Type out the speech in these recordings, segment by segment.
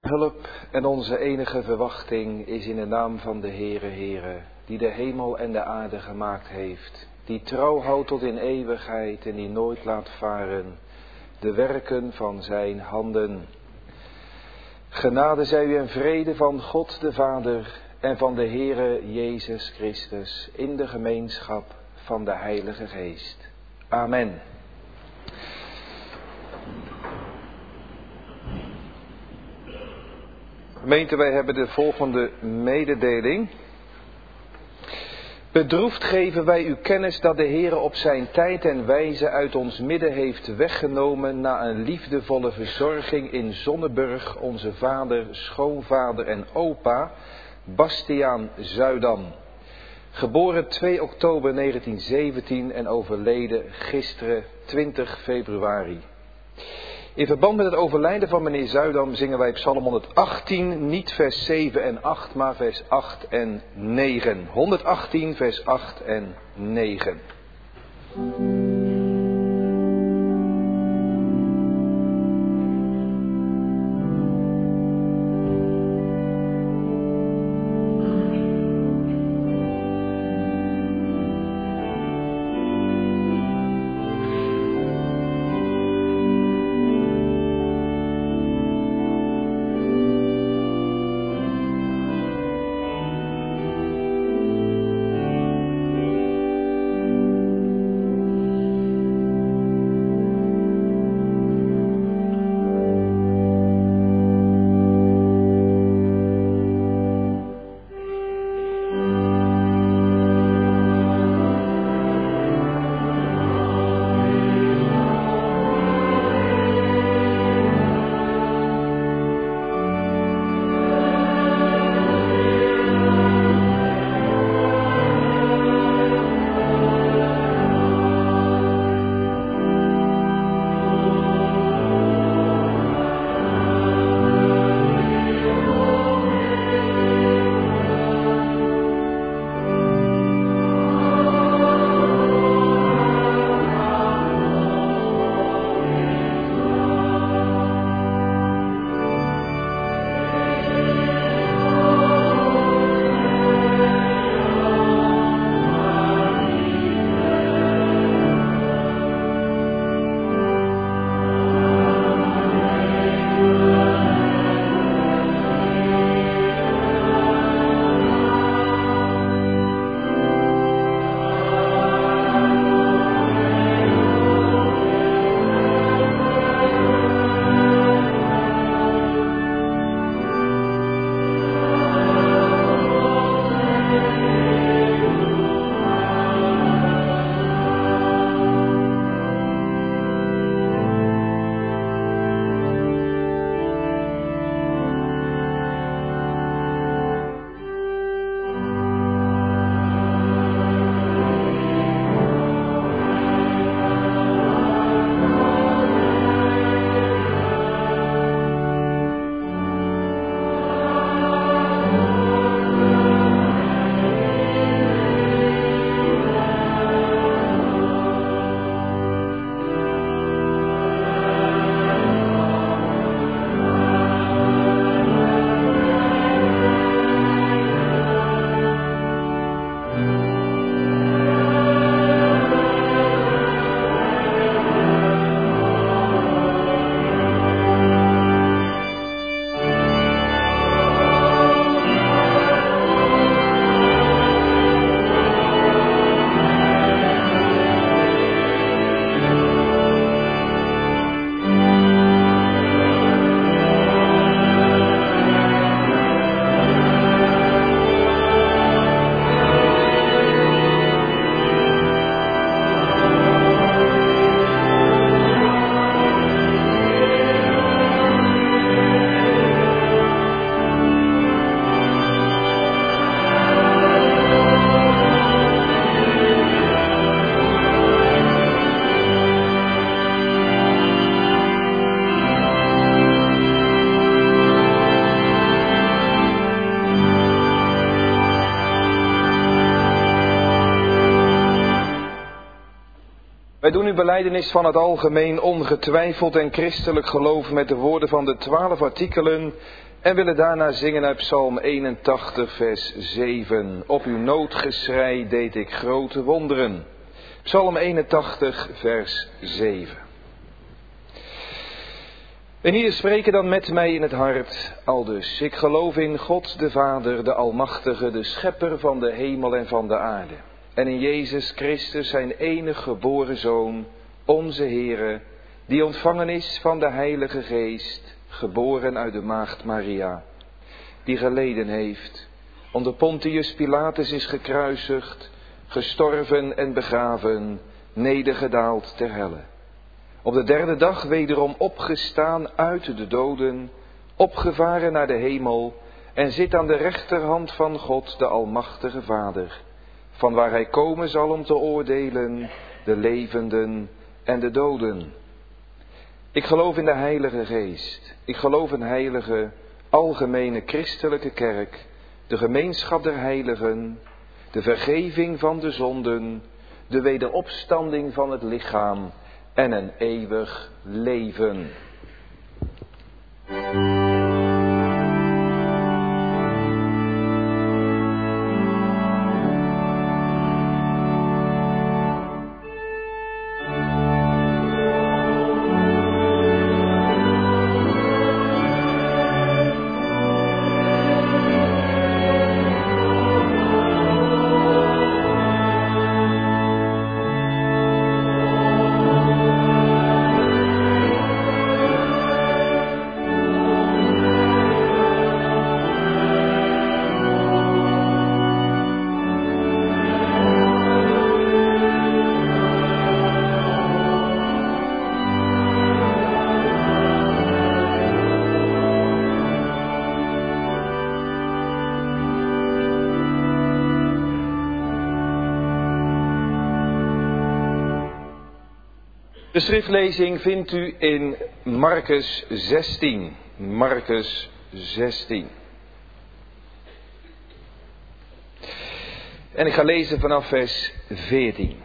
Hulp en onze enige verwachting is in de naam van de Heere, die de hemel en de aarde gemaakt heeft, die trouw houdt tot in eeuwigheid en die nooit laat varen de werken van zijn handen. Genade zij u en vrede van God de Vader en van de Heere Jezus Christus in de gemeenschap van de Heilige Geest. Amen. Gemeente, wij hebben de volgende mededeling. Bedroefd geven wij u kennis dat de Heere op zijn tijd en wijze uit ons midden heeft weggenomen na een liefdevolle verzorging in Zonneburg onze vader, schoonvader en opa, Bastiaan Zuidam. Geboren 2 oktober 1917 en overleden gisteren 20 februari. In verband met het overlijden van meneer Zuidam zingen wij Psalm 118, niet vers 7 en 8, maar vers 8 en 9. 118, vers 8 en 9. Wij doen uw belijdenis van het algemeen ongetwijfeld en christelijk geloof met de woorden van de 12 artikelen En willen daarna zingen uit Psalm 81, vers 7. Op uw noodgeschrei deed ik grote wonderen. Psalm 81, vers 7. En hier spreken dan met mij in het hart, aldus. Ik geloof in God de Vader, de Almachtige, de Schepper van de hemel en van de aarde. En in Jezus Christus, zijn enige geboren Zoon, onze Heere, die ontvangen is van de Heilige Geest, geboren uit de maagd Maria, die geleden heeft, onder Pontius Pilatus is gekruisigd, gestorven en begraven, nedergedaald ter helle. Op de derde dag wederom opgestaan uit de doden, opgevaren naar de hemel en zit aan de rechterhand van God, de Almachtige Vader, van waar hij komen zal om te oordelen de levenden en de doden. Ik geloof in de Heilige Geest. Ik geloof in heilige, algemene christelijke kerk, de gemeenschap der heiligen, de vergeving van de zonden, de wederopstanding van het lichaam en een eeuwig leven. De schriftlezing vindt u in Marcus 16. Marcus 16. En ik ga lezen vanaf vers 14.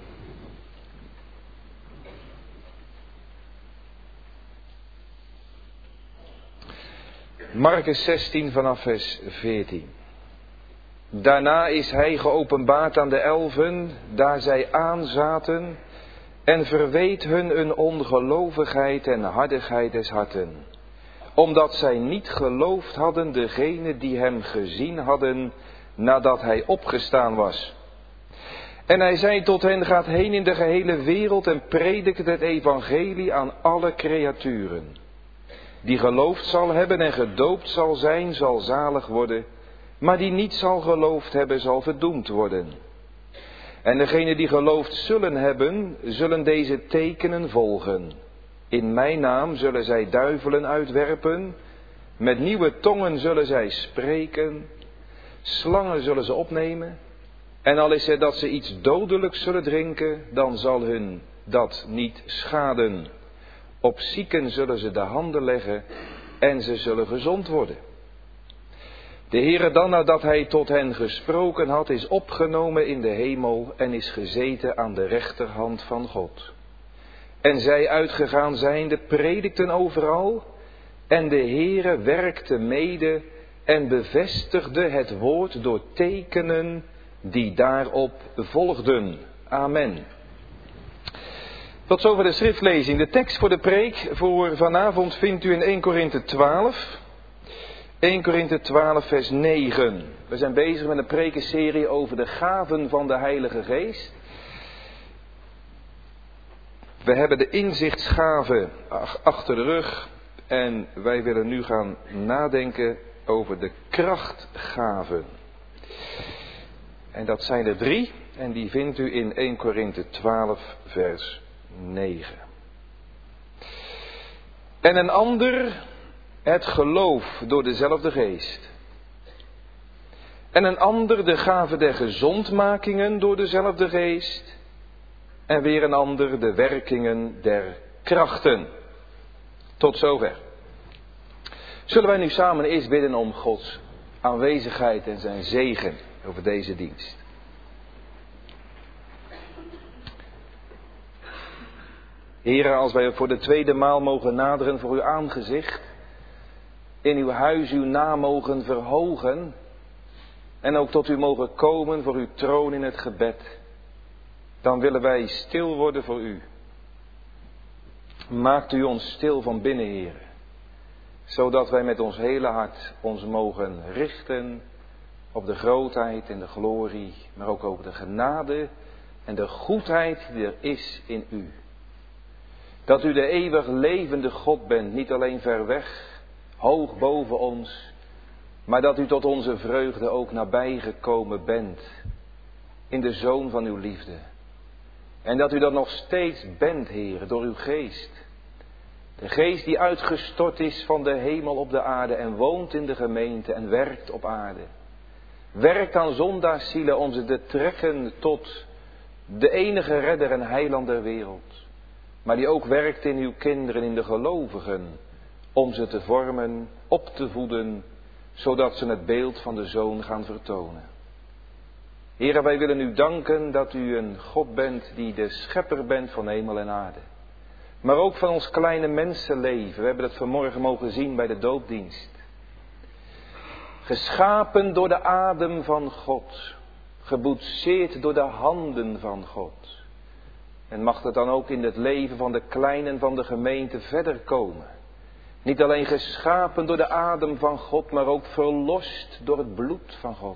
Marcus 16 vanaf vers 14. Daarna is hij geopenbaard aan de 11, daar zij aanzaten, en verweet hun een ongelovigheid en hardigheid des harten, omdat zij niet geloofd hadden degene die hem gezien hadden nadat hij opgestaan was. En hij zei tot hen, gaat heen in de gehele wereld en predikt het evangelie aan alle creaturen. Die geloofd zal hebben en gedoopt zal zijn, zal zalig worden, maar die niet zal geloofd hebben, zal verdoemd worden. En degenen die geloofd zullen hebben, zullen deze tekenen volgen. In mijn naam zullen zij duivelen uitwerpen, met nieuwe tongen zullen zij spreken, slangen zullen ze opnemen, en al is het dat ze iets dodelijks zullen drinken, dan zal hun dat niet schaden. Op zieken zullen ze de handen leggen en ze zullen gezond worden. De Heere dan, nadat hij tot hen gesproken had, is opgenomen in de hemel en is gezeten aan de rechterhand van God. En zij uitgegaan zijnde predikten overal, en de Heere werkte mede en bevestigde het woord door tekenen die daarop volgden. Amen. Tot zover de schriftlezing. De tekst voor de preek voor vanavond vindt u in 1 Korinthe 12. 1 Korinthe 12 vers 9. We zijn bezig met een prekenserie over de gaven van de Heilige Geest. We hebben de inzichtsgave achter de rug en wij willen nu gaan nadenken over de krachtgaven. En dat zijn er 3 en die vindt u in 1 Korinthe 12 vers 9. En een ander het geloof door dezelfde geest. En een ander de gave der gezondmakingen door dezelfde geest. En weer een ander de werkingen der krachten. Tot zover. Zullen wij nu samen eerst bidden om Gods aanwezigheid en zijn zegen over deze dienst. Here, als wij voor de tweede maal mogen naderen voor uw aangezicht, in uw huis uw naam mogen verhogen en ook tot u mogen komen voor uw troon in het gebed. Dan willen wij stil worden voor u. Maakt u ons stil van binnen, Heere, zodat wij met ons hele hart ons mogen richten op de grootheid en de glorie, maar ook over de genade en de goedheid die er is in u. Dat u de eeuwig levende God bent, niet alleen ver weg, hoog boven ons, maar dat u tot onze vreugde ook nabijgekomen bent in de Zoon van uw liefde. En dat u dat nog steeds bent, Heer, door uw geest. De geest die uitgestort is van de hemel op de aarde en woont in de gemeente en werkt op aarde. Werkt aan zondaarszielen om ze te trekken tot de enige redder en heiland der wereld. Maar die ook werkt in uw kinderen, in de gelovigen, om ze te vormen, op te voeden, zodat ze het beeld van de Zoon gaan vertonen. Heere, wij willen u danken dat u een God bent die de schepper bent van hemel en aarde. Maar ook van ons kleine mensenleven. We hebben dat vanmorgen mogen zien bij de doopdienst. Geschapen door de adem van God. Geboetseerd door de handen van God. En mag het dan ook in het leven van de kleinen van de gemeente verder komen. Niet alleen geschapen door de adem van God, maar ook verlost door het bloed van God.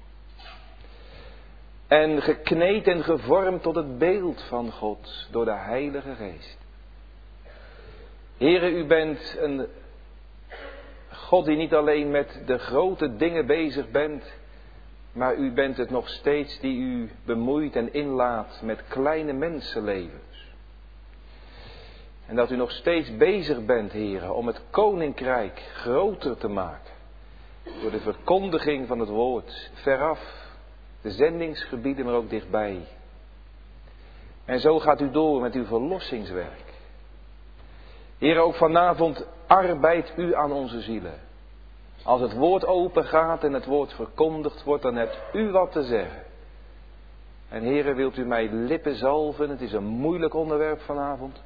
En gekneed en gevormd tot het beeld van God door de Heilige Geest. Heere, u bent een God die niet alleen met de grote dingen bezig bent, maar u bent het nog steeds die u bemoeit en inlaat met kleine mensenlevens. En dat u nog steeds bezig bent, Heere, om het koninkrijk groter te maken. Door de verkondiging van het woord, veraf, de zendingsgebieden, maar ook dichtbij. En zo gaat u door met uw verlossingswerk. Heer, ook vanavond arbeidt u aan onze zielen. Als het woord open gaat en het woord verkondigd wordt, dan hebt u wat te zeggen. En Heer, wilt u mij lippen zalven? Het is een moeilijk onderwerp vanavond.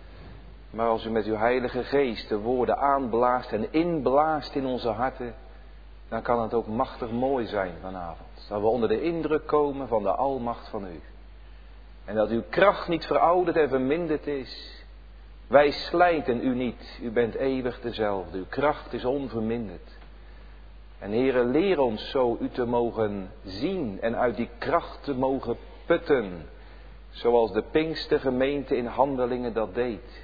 Maar als u met uw Heilige Geest de woorden aanblaast en inblaast in onze harten, dan kan het ook machtig mooi zijn vanavond. Dat we onder de indruk komen van de almacht van u. En dat uw kracht niet verouderd en verminderd is. Wij slijten u niet. U bent eeuwig dezelfde. Uw kracht is onverminderd. En Heere, leer ons zo u te mogen zien en uit die kracht te mogen putten. Zoals de Pinkstergemeente in Handelingen dat deed.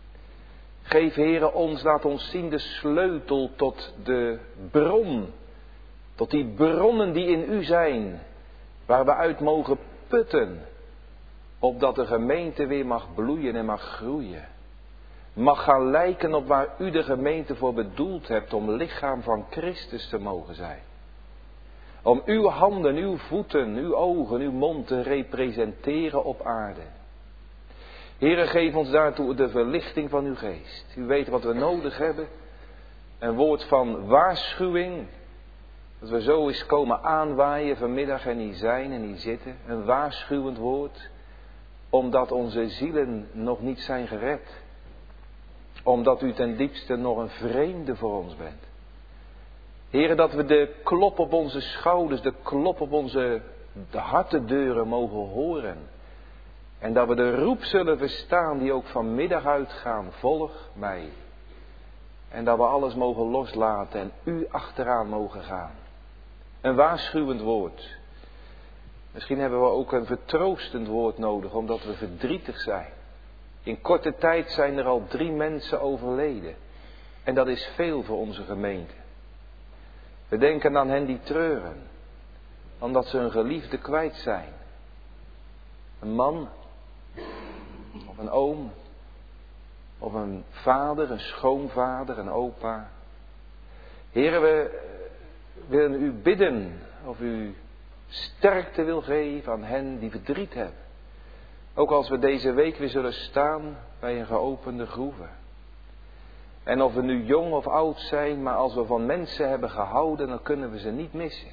Geef Heere ons, laat ons zien de sleutel tot de bron. Tot die bronnen die in u zijn. Waar we uit mogen putten. Opdat de gemeente weer mag bloeien en mag groeien. Mag gaan lijken op waar u de gemeente voor bedoeld hebt om lichaam van Christus te mogen zijn. Om uw handen, uw voeten, uw ogen, uw mond te representeren op aarde. Heere, geef ons daartoe de verlichting van uw geest. U weet wat we nodig hebben. Een woord van waarschuwing. Dat we zo eens komen aanwaaien vanmiddag en hier zijn en hier zitten. Een waarschuwend woord. Omdat onze zielen nog niet zijn gered. Omdat u ten diepste nog een vreemde voor ons bent. Heere, dat we de klop op onze schouders, de klop op onze hartendeuren mogen horen. En dat we de roep zullen verstaan die ook vanmiddag uitgaan. Volg mij. En dat we alles mogen loslaten en u achteraan mogen gaan. Een waarschuwend woord. Misschien hebben we ook een vertroostend woord nodig omdat we verdrietig zijn. In korte tijd zijn er al 3 mensen overleden. En dat is veel voor onze gemeente. We denken aan hen die treuren. Omdat ze hun geliefde kwijt zijn. Een man. Of een oom. Of een vader, een schoonvader, een opa. Heren, we willen u bidden of u sterkte wil geven aan hen die verdriet hebben. Ook als we deze week weer zullen staan bij een geopende groeve. En of we nu jong of oud zijn, maar als we van mensen hebben gehouden, dan kunnen we ze niet missen.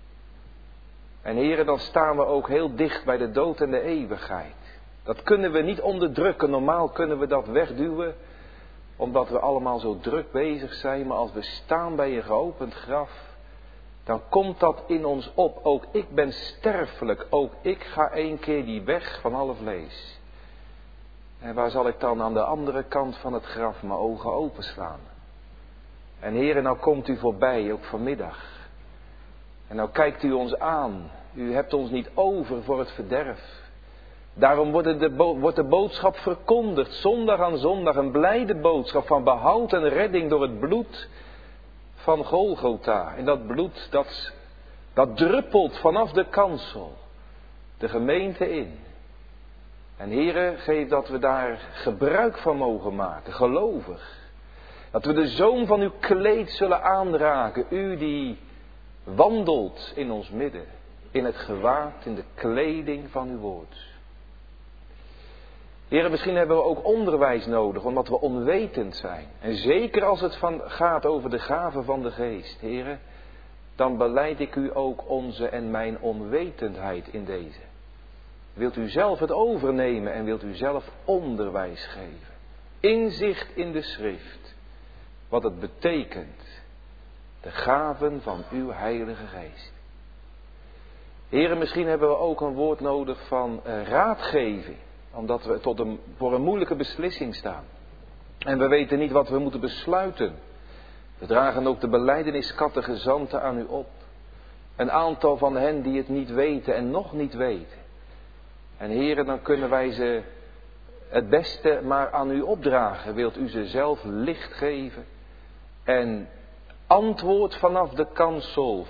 En heren, dan staan we ook heel dicht bij de dood en de eeuwigheid. Dat kunnen we niet onderdrukken. Normaal kunnen we dat wegduwen. omdat we allemaal zo druk bezig zijn, maar als we staan bij een geopend graf, dan komt dat in ons op. Ook ik ben sterfelijk, ook ik ga 1 keer die weg van alle vlees. En waar zal ik dan aan de andere kant van het graf mijn ogen openslaan? En Heere, nou komt u voorbij, ook vanmiddag. En nou kijkt u ons aan. U hebt ons niet over voor het verderf. Daarom wordt de boodschap verkondigd, zondag aan zondag, een blijde boodschap van behoud en redding door het bloed van Golgotha. En dat bloed, dat druppelt vanaf de kansel de gemeente in. En Heere, geef dat we daar gebruik van mogen maken, gelovig. Dat we de zoom van uw kleed zullen aanraken, u die wandelt in ons midden, in het gewaad, in de kleding van uw woord. Heren, misschien hebben we ook onderwijs nodig, omdat we onwetend zijn. En zeker als het gaat over de gaven van de geest, heren, dan belijd ik u ook onze en mijn onwetendheid in deze. Wilt u zelf het overnemen en wilt u zelf onderwijs geven? Inzicht in de schrift, wat het betekent, de gaven van uw Heilige Geest. Heren, misschien hebben we ook een woord nodig van raadgeving. Omdat we voor een moeilijke beslissing staan. En we weten niet wat we moeten besluiten. We dragen ook de belijdeniscatechizanten aan u op. Een aantal van hen die het niet weten en nog niet weten. En heren, dan kunnen wij ze het beste maar aan u opdragen. Wilt u ze zelf licht geven. En antwoord vanaf de kansel,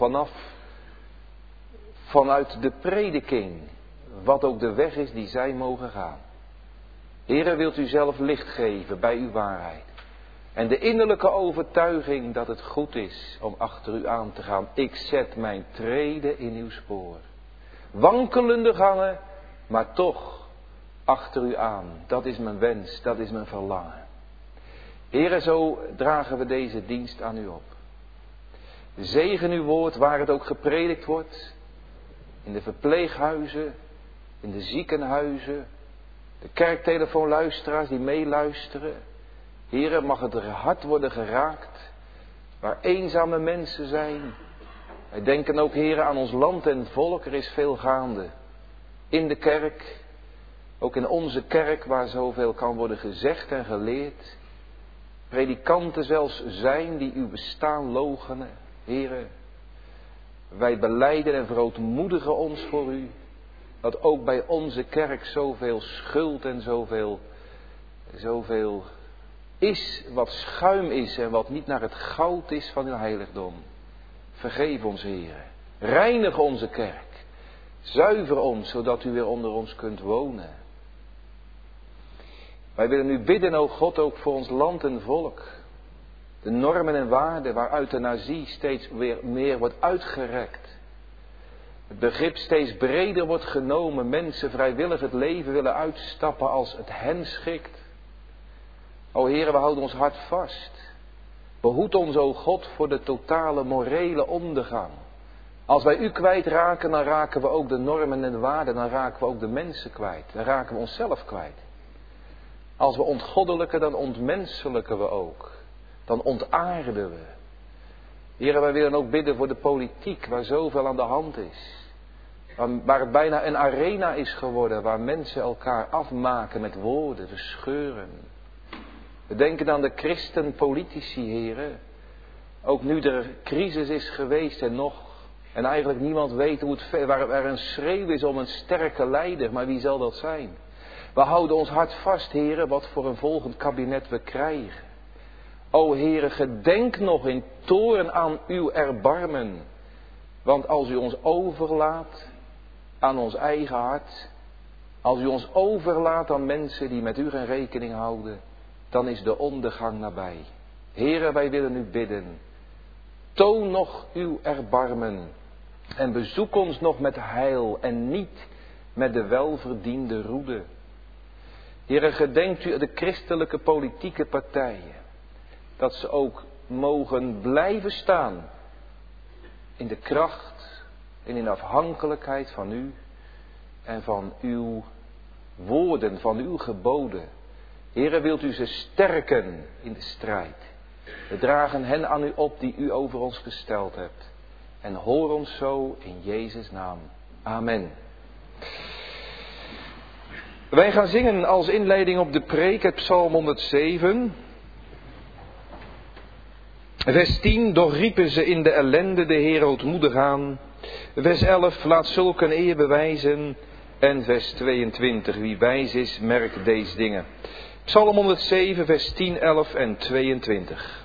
vanuit de prediking. Wat ook de weg is die zij mogen gaan. Heere, wilt u zelf licht geven bij uw waarheid. En de innerlijke overtuiging dat het goed is om achter u aan te gaan. Ik zet mijn treden in uw spoor. Wankelende gangen, maar toch achter u aan. Dat is mijn wens, dat is mijn verlangen. Heere, zo dragen we deze dienst aan u op. Zegen uw woord waar het ook gepredikt wordt. In de verpleeghuizen. In de ziekenhuizen, de kerktelefoonluisteraars die meeluisteren. Heere, mag het hart worden geraakt, waar eenzame mensen zijn. Wij denken ook, Heere, aan ons land en volk, er is veel gaande. In de kerk, ook in onze kerk, waar zoveel kan worden gezegd en geleerd. Predikanten zelfs zijn die uw bestaan loochenen. Heere, wij belijden en verootmoedigen ons voor u. Dat ook bij onze kerk zoveel schuld en zoveel is wat schuim is en wat niet naar het goud is van uw heiligdom. Vergeef ons, Heere. Reinig onze kerk. Zuiver ons, zodat u weer onder ons kunt wonen. Wij willen u bidden, o God, ook voor ons land en volk. De normen en waarden waaruit de nazie steeds weer meer wordt uitgerekt. Het begrip steeds breder wordt genomen. Mensen vrijwillig het leven willen uitstappen als het hen schikt. O Heere, we houden ons hart vast. Behoed ons, o God, voor de totale morele ondergang. Als wij u kwijtraken, dan raken we ook de normen en waarden. Dan raken we ook de mensen kwijt. Dan raken we onszelf kwijt. Als we ontgoddelijken, dan ontmenselijken we ook. Dan ontaarden we. Heere, wij willen ook bidden voor de politiek, waar zoveel aan de hand is. Waar het bijna een arena is geworden, waar mensen elkaar afmaken met woorden, verscheuren. We denken aan de christenpolitici, heren. Ook nu er crisis is geweest en eigenlijk niemand weet waar er een schreeuw is om een sterke leider, maar wie zal dat zijn? We houden ons hart vast, heren, wat voor een volgend kabinet we krijgen. O Heere, gedenk nog in toorn aan uw erbarmen. Want als u ons overlaat aan ons eigen hart, als u ons overlaat aan mensen die met u geen rekening houden, dan is de ondergang nabij. Heere, wij willen u bidden. Toon nog uw erbarmen en bezoek ons nog met heil en niet met de welverdiende roede. Heere, gedenkt u de christelijke politieke partijen. Dat ze ook mogen blijven staan in de kracht en in afhankelijkheid van u en van uw woorden, van uw geboden. Heere, wilt u ze sterken in de strijd. We dragen hen aan u op die u over ons gesteld hebt. En hoor ons zo in Jezus' naam. Amen. Wij gaan zingen als inleiding op de preek het Psalm 107. Vers 10, doch riepen ze in de ellende de Heer ootmoedig aan. Vers 11, laat zulk een eer bewijzen. En vers 22, wie wijs is, merkt deze dingen. Psalm 107, vers 10, 11 en 22.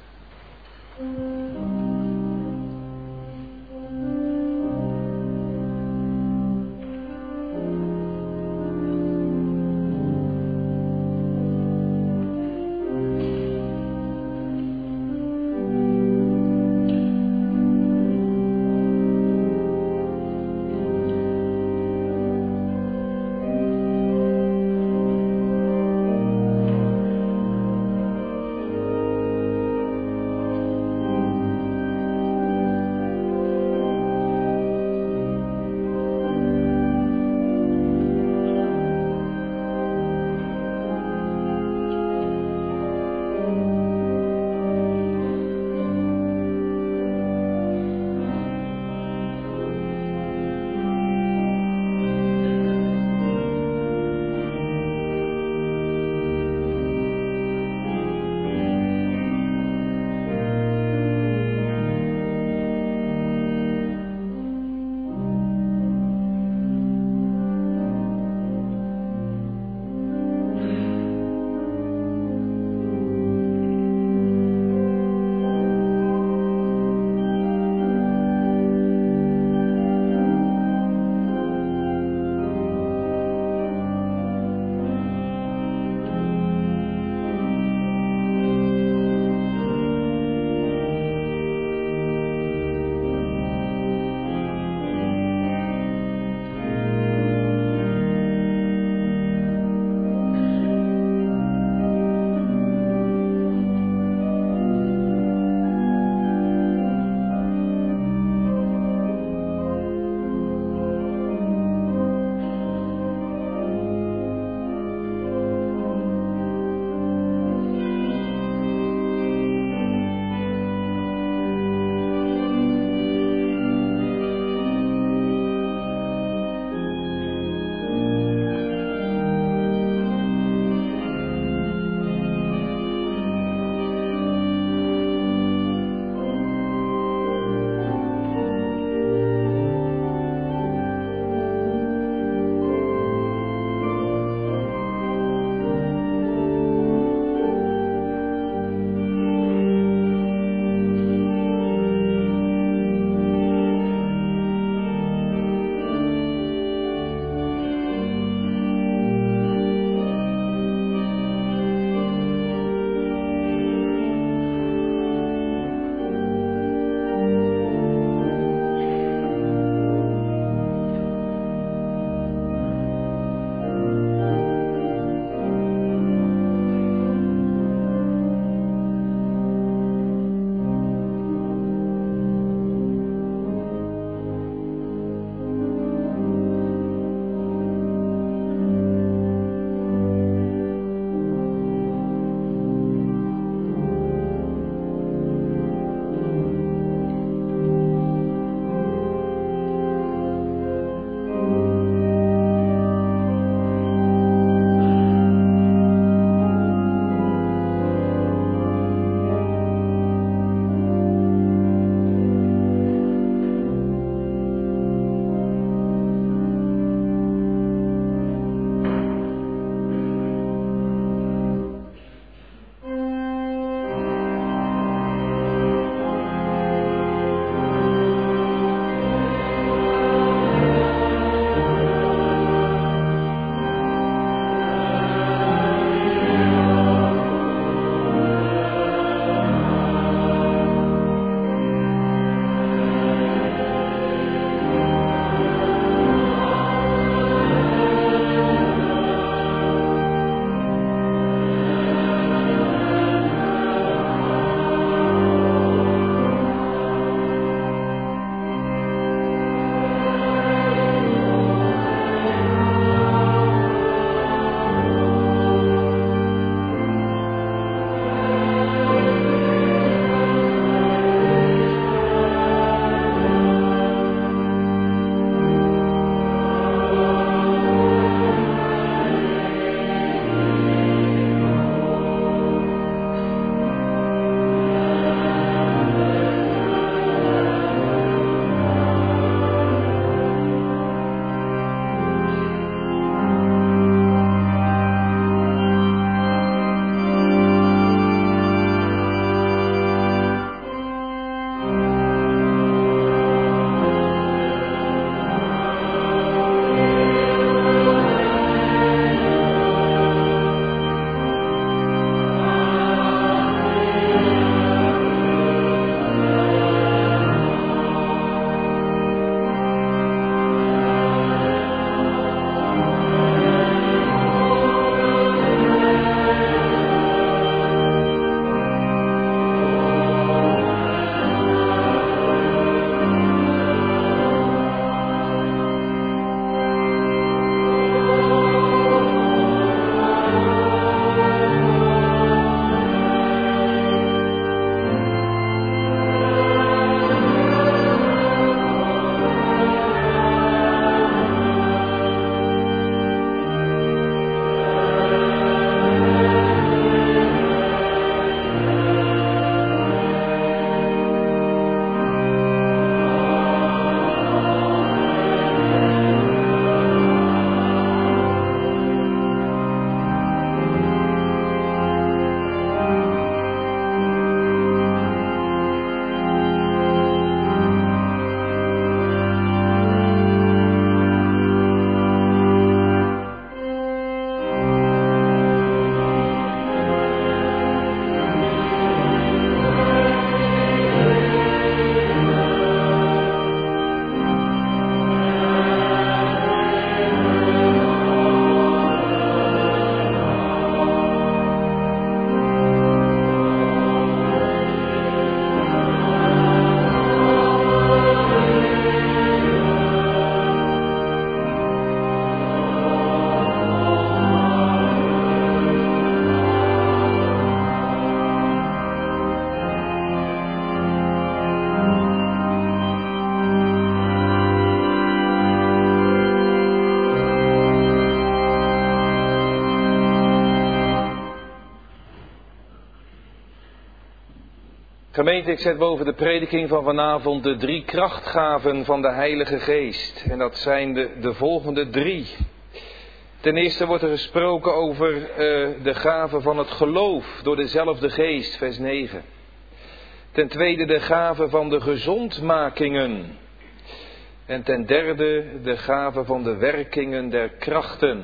Gemeente, ik zet boven de prediking van vanavond de 3 krachtgaven van de Heilige Geest. En dat zijn de volgende 3. Ten eerste wordt er gesproken over de gave van het geloof door dezelfde Geest, vers 9. Ten tweede de gave van de gezondmakingen. En ten derde de gave van de werkingen der krachten.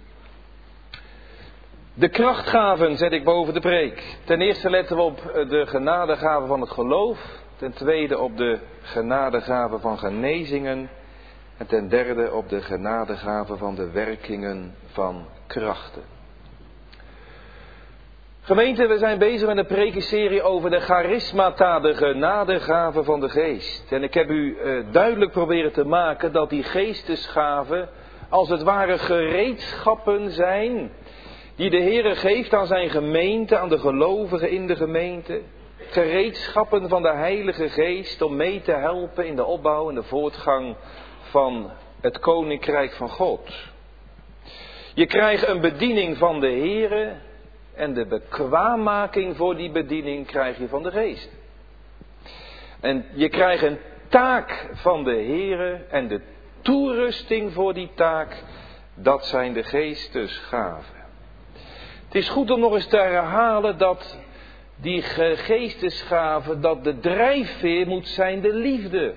De krachtgaven zet ik boven de preek. Ten eerste letten we op de genadegave van het geloof. Ten tweede op de genadegave van genezingen. En ten derde op de genadegave van de werkingen van krachten. Gemeente, we zijn bezig met een prekenserie over de charismata, de genadegave van de geest. En ik heb u duidelijk proberen te maken dat die geestesgaven als het ware gereedschappen zijn die de Heere geeft aan zijn gemeente, aan de gelovigen in de gemeente. Gereedschappen van de Heilige Geest om mee te helpen in de opbouw en de voortgang van het Koninkrijk van God. Je krijgt een bediening van de Heere en de bekwaammaking voor die bediening krijg je van de Geest. En je krijgt een taak van de Heere en de toerusting voor die taak, dat zijn de geestesgaven. Het is goed om nog eens te herhalen dat die geestesgaven, dat de drijfveer moet zijn de liefde.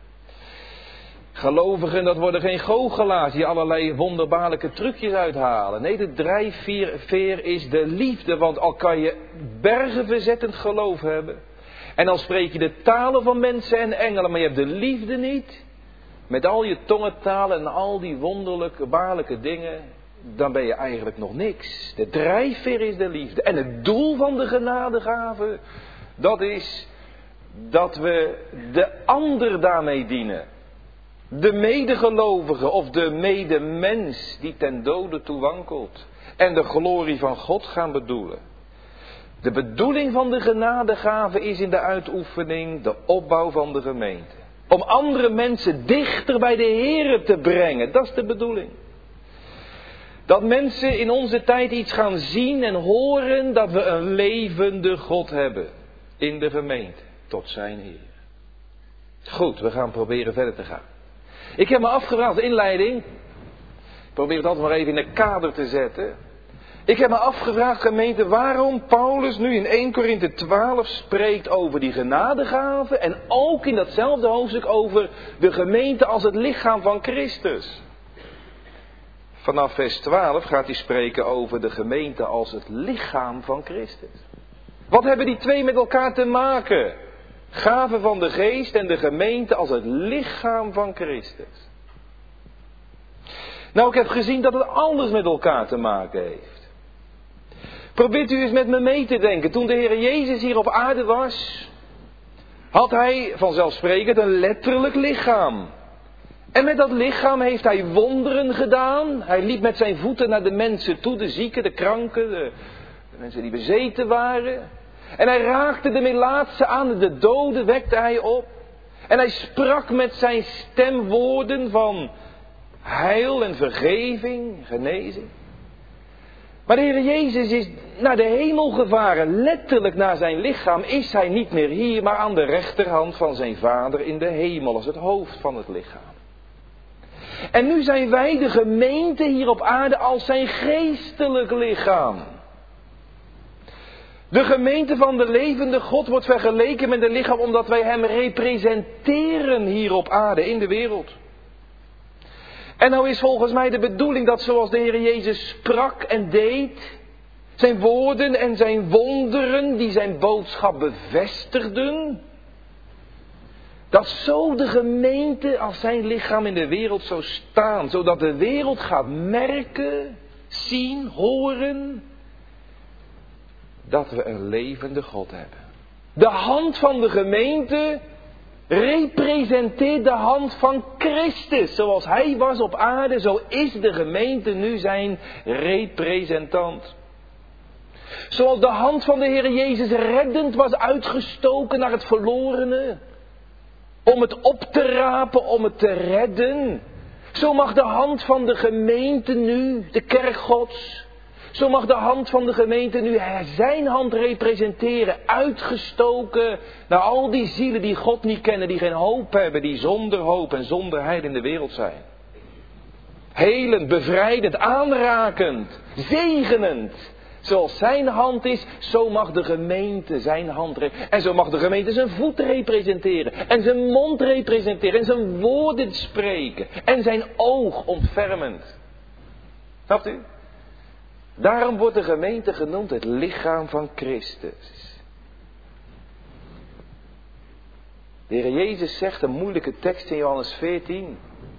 Gelovigen, dat worden geen goochelaars die allerlei wonderbaarlijke trucjes uithalen. Nee, de drijfveer is de liefde, want al kan je bergen verzettend geloof hebben. En al spreek je de talen van mensen en engelen, maar je hebt de liefde niet. Met al je tongentalen en al die wonderlijke, baarlijke dingen, dan ben je eigenlijk nog niks. De drijfveer is de liefde. En het doel van de genadegave, dat is dat we de ander daarmee dienen. De medegelovige of de medemens die ten dode toe wankelt. En de glorie van God gaan bedoelen. De bedoeling van de genadegave is in de uitoefening de opbouw van de gemeente. Om andere mensen dichter bij de Heere te brengen. Dat is de bedoeling. Dat mensen in onze tijd iets gaan zien en horen dat we een levende God hebben. In de gemeente. Tot zijn Heer. Goed, we gaan proberen verder te gaan. Ik heb me afgevraagd, de inleiding. Ik probeer het altijd maar even in een kader te zetten. Ik heb me afgevraagd, gemeente, waarom Paulus nu in 1 Korinthe 12 spreekt over die genadegave. En ook in datzelfde hoofdstuk over de gemeente als het lichaam van Christus. Vanaf vers 12 gaat hij spreken over de gemeente als het lichaam van Christus. Wat hebben die twee met elkaar te maken? Gaven van de geest en de gemeente als het lichaam van Christus. Nou, ik heb gezien dat het alles met elkaar te maken heeft. Probeert u eens met me mee te denken. Toen de Heer Jezus hier op aarde was, had hij vanzelfsprekend een letterlijk lichaam. En met dat lichaam heeft hij wonderen gedaan. Hij liep met zijn voeten naar de mensen toe, de zieken, de kranken, de mensen die bezeten waren. En hij raakte de melaatse aan, de doden wekte hij op. En hij sprak met zijn stem woorden van heil en vergeving, genezing. Maar de Heer Jezus is naar de hemel gevaren, letterlijk naar zijn lichaam. Is hij niet meer hier, maar aan de rechterhand van zijn Vader in de hemel, als het hoofd van het lichaam. En nu zijn wij de gemeente hier op aarde als zijn geestelijk lichaam. De gemeente van de levende God wordt vergeleken met een lichaam omdat wij hem representeren hier op aarde in de wereld. En nou is volgens mij de bedoeling dat zoals de Heer Jezus sprak en deed, zijn woorden en zijn wonderen die zijn boodschap bevestigden, dat zo de gemeente als zijn lichaam in de wereld zou staan, zodat de wereld gaat merken, zien, horen, dat we een levende God hebben. De hand van de gemeente representeert de hand van Christus. Zoals hij was op aarde, zo is de gemeente nu zijn representant. Zoals de hand van de Heer Jezus reddend was uitgestoken naar het verlorene, om het op te rapen, om het te redden. Zo mag de hand van de gemeente nu, de kerk Gods, Zo mag de hand van de gemeente nu zijn hand representeren, uitgestoken naar al die zielen die God niet kennen, die geen hoop hebben, die zonder hoop en zonder heil in de wereld zijn. Helend, bevrijdend, aanrakend, zegenend. Zoals zijn hand is, zo mag de gemeente zijn hand en zo mag de gemeente zijn voet representeren. En zijn mond representeren. En zijn woorden spreken. En zijn oog ontfermend. Snapt u? Daarom wordt de gemeente genoemd het lichaam van Christus. De Heer Jezus zegt een moeilijke tekst in Johannes 14.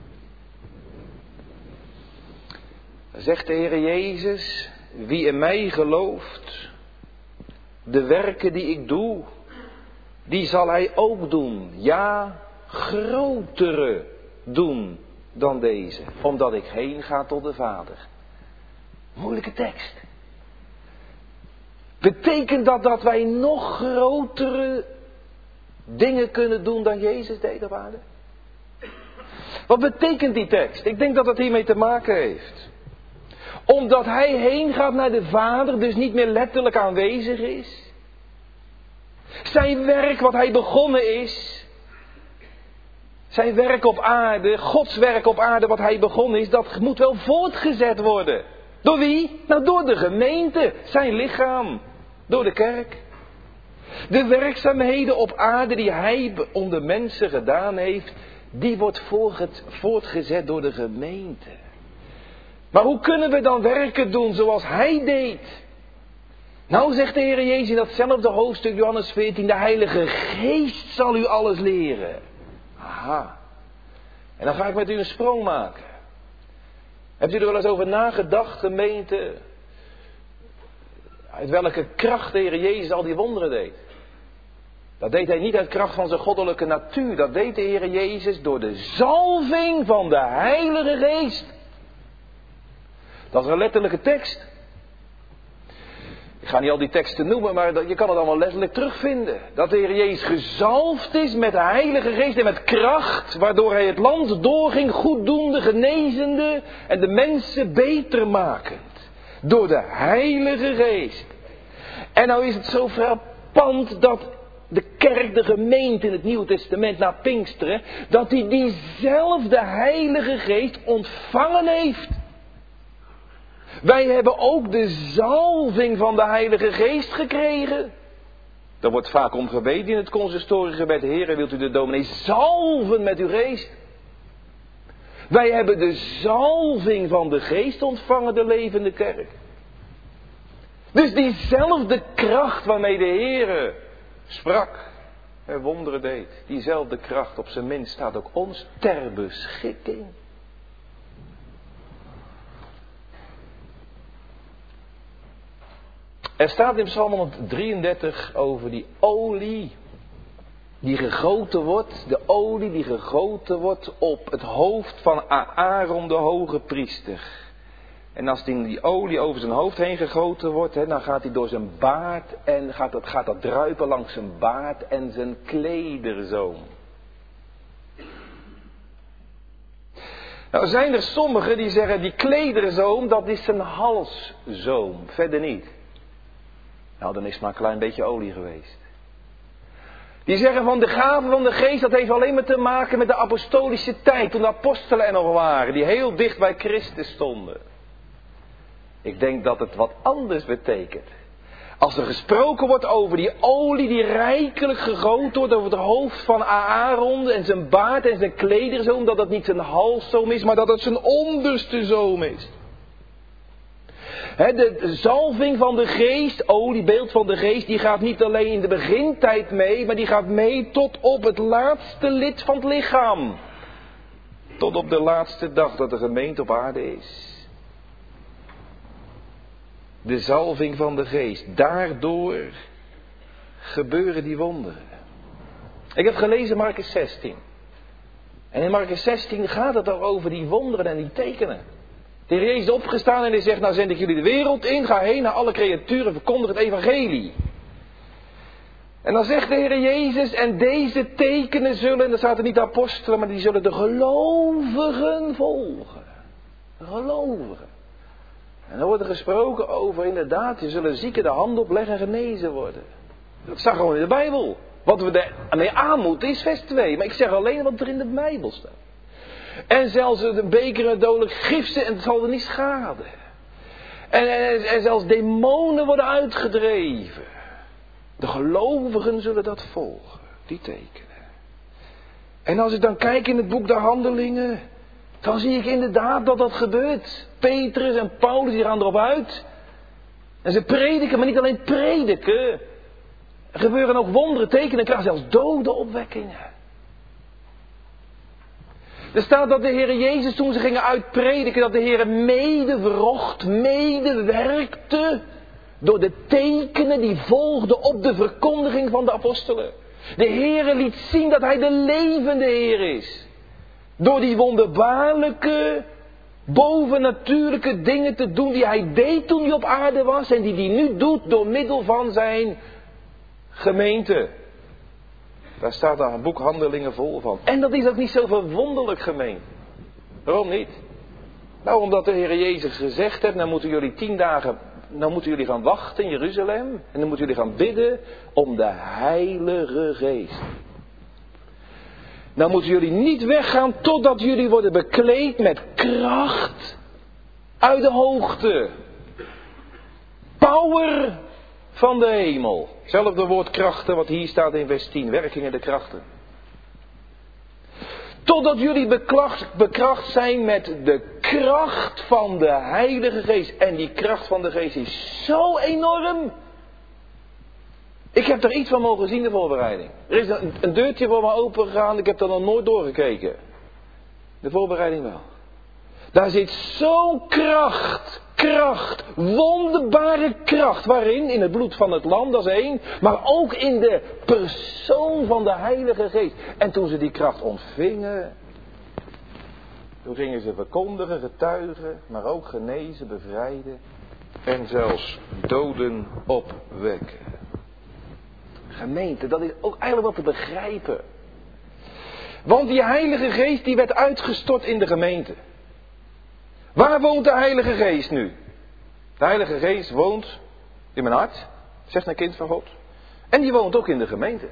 Dan zegt de Heer Jezus: wie in mij gelooft, de werken die ik doe, die zal hij ook doen. Ja, grotere doen dan deze. Omdat ik heen ga tot de Vader. Moeilijke tekst. Betekent dat wij nog grotere dingen kunnen doen dan Jezus deed op aarde? Wat betekent die tekst? Ik denk dat het hiermee te maken heeft. Omdat hij heen gaat naar de Vader, dus niet meer letterlijk aanwezig is. Zijn werk wat hij begonnen is. Zijn werk op aarde, Gods werk op aarde wat hij begonnen is, dat moet wel voortgezet worden. Door wie? Nou, door de gemeente, zijn lichaam. Door de kerk. De werkzaamheden op aarde die hij onder mensen gedaan heeft, die wordt voortgezet door de gemeente. Maar hoe kunnen we dan werken doen zoals hij deed? Nou, zegt de Heer Jezus in datzelfde hoofdstuk Johannes 14, de Heilige Geest zal u alles leren. Aha. En dan ga ik met u een sprong maken. Hebt u er wel eens over nagedacht, gemeente? Uit welke kracht de Heer Jezus al die wonderen deed? Dat deed hij niet uit kracht van zijn goddelijke natuur. Dat deed de Heer Jezus door de zalving van de Heilige Geest. Dat is een letterlijke tekst. Ik ga niet al die teksten noemen, maar je kan het allemaal letterlijk terugvinden. Dat de Heer Jezus gezalfd is met de Heilige Geest en met kracht, waardoor hij het land doorging, goeddoende, genezende en de mensen beter makend. Door de Heilige Geest. En nou is het zo frappant dat de kerk, de gemeente in het Nieuwe Testament na Pinksteren, dat hij diezelfde Heilige Geest ontvangen heeft. Wij hebben ook de zalving van de Heilige Geest gekregen. Daar wordt vaak om gebeden in het consistoriegebed. Heere, wilt u de dominee zalven met uw geest? Wij hebben de zalving van de Geest ontvangen, de levende kerk. Dus diezelfde kracht waarmee de Heere sprak en wonderen deed, diezelfde kracht op zijn minst staat ook ons ter beschikking. Er staat in Psalm 133 over die olie die gegoten wordt, de olie die gegoten wordt op het hoofd van Aaron de hoge priester. En als die olie over zijn hoofd heen gegoten wordt, dan gaat hij door zijn baard en gaat dat druipen langs zijn baard en zijn klederzoom. Nou zijn er sommigen die zeggen die klederzoom dat is zijn halszoom, verder niet. Nou, dan is het maar een klein beetje olie geweest. Die zeggen van de gave van de geest, dat heeft alleen maar te maken met de apostolische tijd. Toen de apostelen er nog waren, die heel dicht bij Christus stonden. Ik denk dat het wat anders betekent. Als er gesproken wordt over die olie die rijkelijk gegoten wordt over het hoofd van Aaron en zijn baard en zijn klederzoom, dat dat niet zijn halszoom is, maar dat het zijn onderste zoom is. De zalving van de geest, oliebeeld van de geest, die gaat niet alleen in de begintijd mee, maar die gaat mee tot op het laatste lid van het lichaam. Tot op de laatste dag dat de gemeente op aarde is. De zalving van de geest, daardoor gebeuren die wonderen. Ik heb gelezen Markus 16. En in Markus 16 gaat het over die wonderen en die tekenen. De Heer Jezus is opgestaan en hij zegt, nou zend ik jullie de wereld in, ga heen naar alle creaturen, verkondig het evangelie. En dan zegt de Heer Jezus, en deze tekenen zullen, en daar staat er niet de apostelen, maar die zullen de gelovigen volgen. De gelovigen. En dan wordt er gesproken over, inderdaad, je zullen zieken de hand opleggen en genezen worden. Dat staat gewoon in de Bijbel. Wat we ermee aan moeten is vers 2. Maar ik zeg alleen wat er in de Bijbel staat. En zelfs de beker met dodelijk giften en het zal er niet schaden. En zelfs demonen worden uitgedreven. De gelovigen zullen dat volgen. Die tekenen. En als ik dan kijk in het boek de Handelingen, dan zie ik inderdaad dat dat gebeurt. Petrus en Paulus die gaan erop uit. En ze prediken, maar niet alleen prediken. Er gebeuren ook wonderen, tekenen, kracht, zelfs dodenopwekkingen. Er staat dat de Heer Jezus toen ze gingen uitprediken, dat de Heer medewrocht, medewerkte door de tekenen die volgden op de verkondiging van de apostelen. De Heer liet zien dat Hij de levende Heer is. Door die wonderbaarlijke, bovennatuurlijke dingen te doen die Hij deed toen Hij op aarde was en die Hij nu doet door middel van zijn gemeente. Daar staat daar een boek Handelingen vol van. En dat is ook niet zo verwonderlijk, gemeente. Waarom niet? Nou, omdat de Heer Jezus gezegd heeft, nou moeten jullie 10 dagen, nou moeten jullie gaan wachten in Jeruzalem. En dan moeten jullie gaan bidden om de Heilige Geest. Nou moeten jullie niet weggaan totdat jullie worden bekleed met kracht uit de hoogte. Power van de hemel. Hetzelfde woord krachten wat hier staat in vers 10. Werkingen de krachten. Totdat jullie bekracht zijn met de kracht van de Heilige Geest. En die kracht van de Geest is zo enorm. Ik heb er iets van mogen zien, de voorbereiding. Er is een deurtje voor me open gegaan. Ik heb er nog nooit doorgekeken. De voorbereiding wel. Daar zit zo'n kracht, wonderbare kracht. Waarin? In het bloed van het lam, dat is 1. Maar ook in de persoon van de Heilige Geest. En toen ze die kracht ontvingen, toen gingen ze verkondigen, getuigen, maar ook genezen, bevrijden. En zelfs doden opwekken. Gemeente, dat is ook eigenlijk wat te begrijpen. Want die Heilige Geest die werd uitgestort in de gemeente. Waar woont de Heilige Geest nu? De Heilige Geest woont in mijn hart, zegt een kind van God. En die woont ook in de gemeente.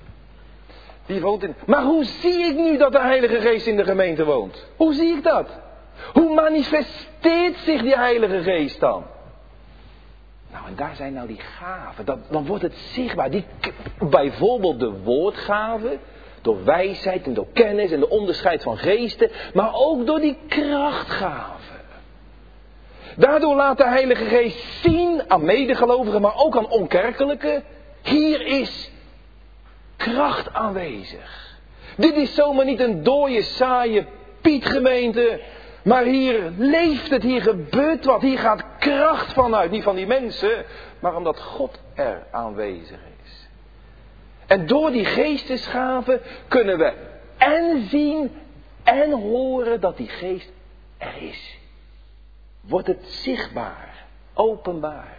Die woont in... Maar hoe zie ik nu dat de Heilige Geest in de gemeente woont? Hoe zie ik dat? Hoe manifesteert zich die Heilige Geest dan? Nou, en daar zijn nou die gaven. Dan wordt het zichtbaar. Bijvoorbeeld de woordgaven. Door wijsheid en door kennis en de onderscheid van geesten. Maar ook door die krachtgaven. Daardoor laat de Heilige Geest zien aan medegelovigen, maar ook aan onkerkelijken. Hier is kracht aanwezig. Dit is zomaar niet een dooie, saaie Pietgemeente. Maar hier leeft het, hier gebeurt wat, hier gaat kracht vanuit. Niet van die mensen, maar omdat God er aanwezig is. En door die geestesgaven kunnen we en zien en horen dat die geest er is. Wordt het zichtbaar, openbaar.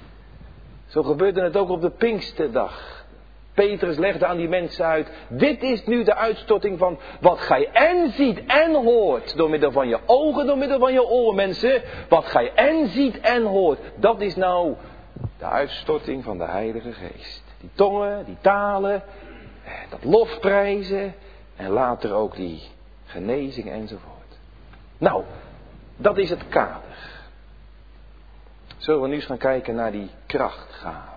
Zo gebeurde het ook op de Pinksterdag. Petrus legde aan die mensen uit, dit is nu de uitstorting van wat gij en ziet en hoort. Door middel van je ogen, door middel van je oren, mensen. Wat gij en ziet en hoort. Dat is nou de uitstorting van de Heilige Geest. Die tongen, die talen, dat lofprijzen en later ook die genezing enzovoort. Nou, dat is het kader. Zullen we nu eens gaan kijken naar die krachtgaven.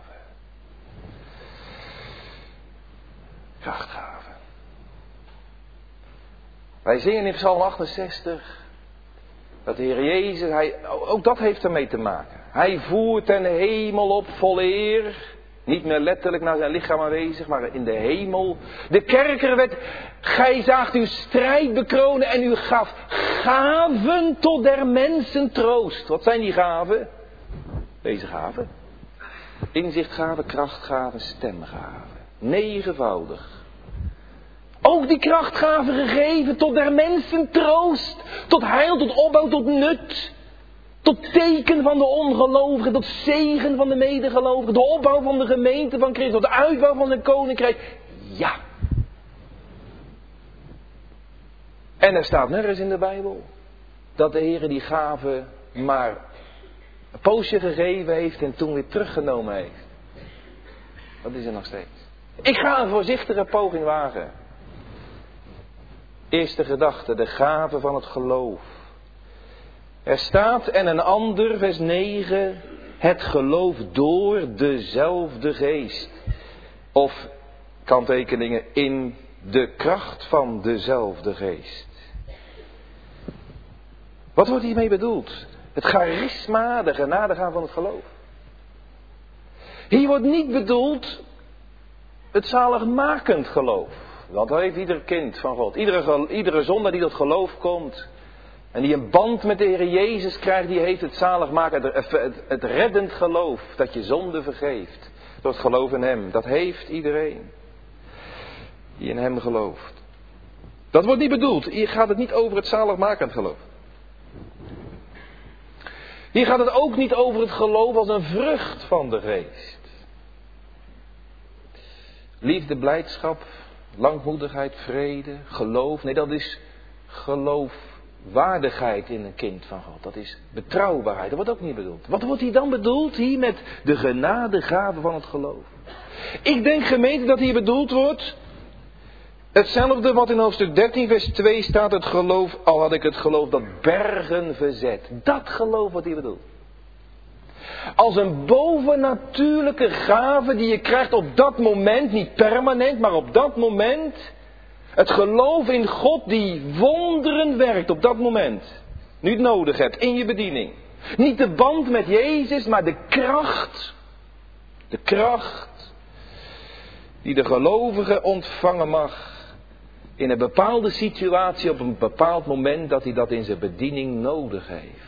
Krachtgaven. Wij zingen in Psalm 68 dat de Heer Jezus, ook dat heeft ermee te maken. Hij voert ten hemel op vol eer. Niet meer letterlijk naar zijn lichaam aanwezig, maar in de hemel. De kerker werd, gij zaagt uw strijd bekronen en u gaf gaven tot der mensen troost. Wat zijn die gaven? Deze gaven. Inzichtgaven, krachtgaven, stemgaven. 9voudig. Ook die krachtgaven gegeven tot der mensen troost. Tot heil, tot opbouw, tot nut. Tot teken van de ongelovigen, tot zegen van de medegelovigen. De opbouw van de gemeente van Christus, tot de uitbouw van zijn koninkrijk. Ja. En er staat nergens in de Bijbel dat de Heer die gaven maar een poosje gegeven heeft en toen weer teruggenomen heeft. Dat is er nog steeds. Ik ga een voorzichtige poging wagen. Eerste gedachte, de gave van het geloof. Er staat en een ander, vers 9, het geloof door dezelfde geest. Of kanttekeningen in de kracht van dezelfde geest. Wat wordt hiermee bedoeld? Het charisma, de genadegave van het geloof. Hier wordt niet bedoeld het zaligmakend geloof. Dat heeft ieder kind van God. Iedere zondaar die tot geloof komt en die een band met de Heer Jezus krijgt, die heeft het zaligmakend, het reddend geloof dat je zonde vergeeft. Door het geloof in Hem. Dat heeft iedereen die in Hem gelooft. Dat wordt niet bedoeld. Hier gaat het niet over het zaligmakend geloof. Hier gaat het ook niet over het geloof als een vrucht van de geest. Liefde, blijdschap, langmoedigheid, vrede, geloof. Nee, dat is geloofwaardigheid in een kind van God. Dat is betrouwbaarheid. Dat wordt ook niet bedoeld. Wat wordt hier dan bedoeld? Hier met de genadegave van het geloof. Ik denk, gemeente, dat hier bedoeld wordt hetzelfde wat in hoofdstuk 13 vers 2 staat. Het geloof, al had ik het geloof dat bergen verzet. Dat geloof wordt hier bedoeld. Als een bovennatuurlijke gave die je krijgt op dat moment, niet permanent, maar op dat moment. Het geloof in God die wonderen werkt op dat moment. Nu het nodig hebt in je bediening. Niet de band met Jezus, maar de kracht. De kracht die de gelovige ontvangen mag. In een bepaalde situatie op een bepaald moment dat hij dat in zijn bediening nodig heeft.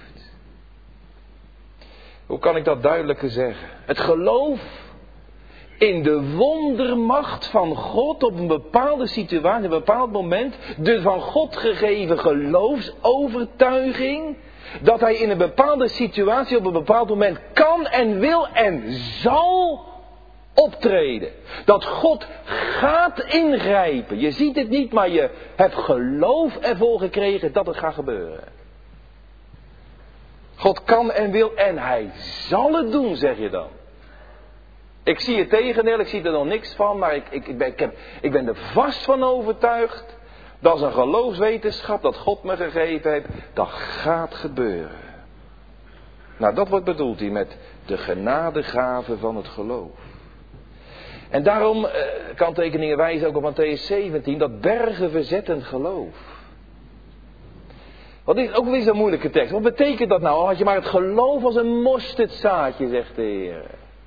Hoe kan ik dat duidelijker zeggen? Het geloof in de wondermacht van God op een bepaalde situatie, een bepaald moment. De van God gegeven geloofsovertuiging. Dat hij in een bepaalde situatie op een bepaald moment kan en wil en zal optreden. Dat God gaat ingrijpen. Je ziet het niet, maar je hebt geloof ervoor gekregen dat het gaat gebeuren. God kan en wil en hij zal het doen, zeg je dan. Ik zie het tegendeel, ik zie er nog niks van, maar ik ben er vast van overtuigd. Dat is een geloofswetenschap dat God me gegeven heeft. Dat gaat gebeuren. Nou, dat wordt bedoeld hier met de genadegave van het geloof. En daarom, kanttekeningen wijzen ook op Mattheüs 17, dat bergen verzettend geloof. Wat is ook weer zo'n moeilijke tekst. Wat betekent dat nou? Al had je maar het geloof als een mosterdzaadje, zegt de Heer.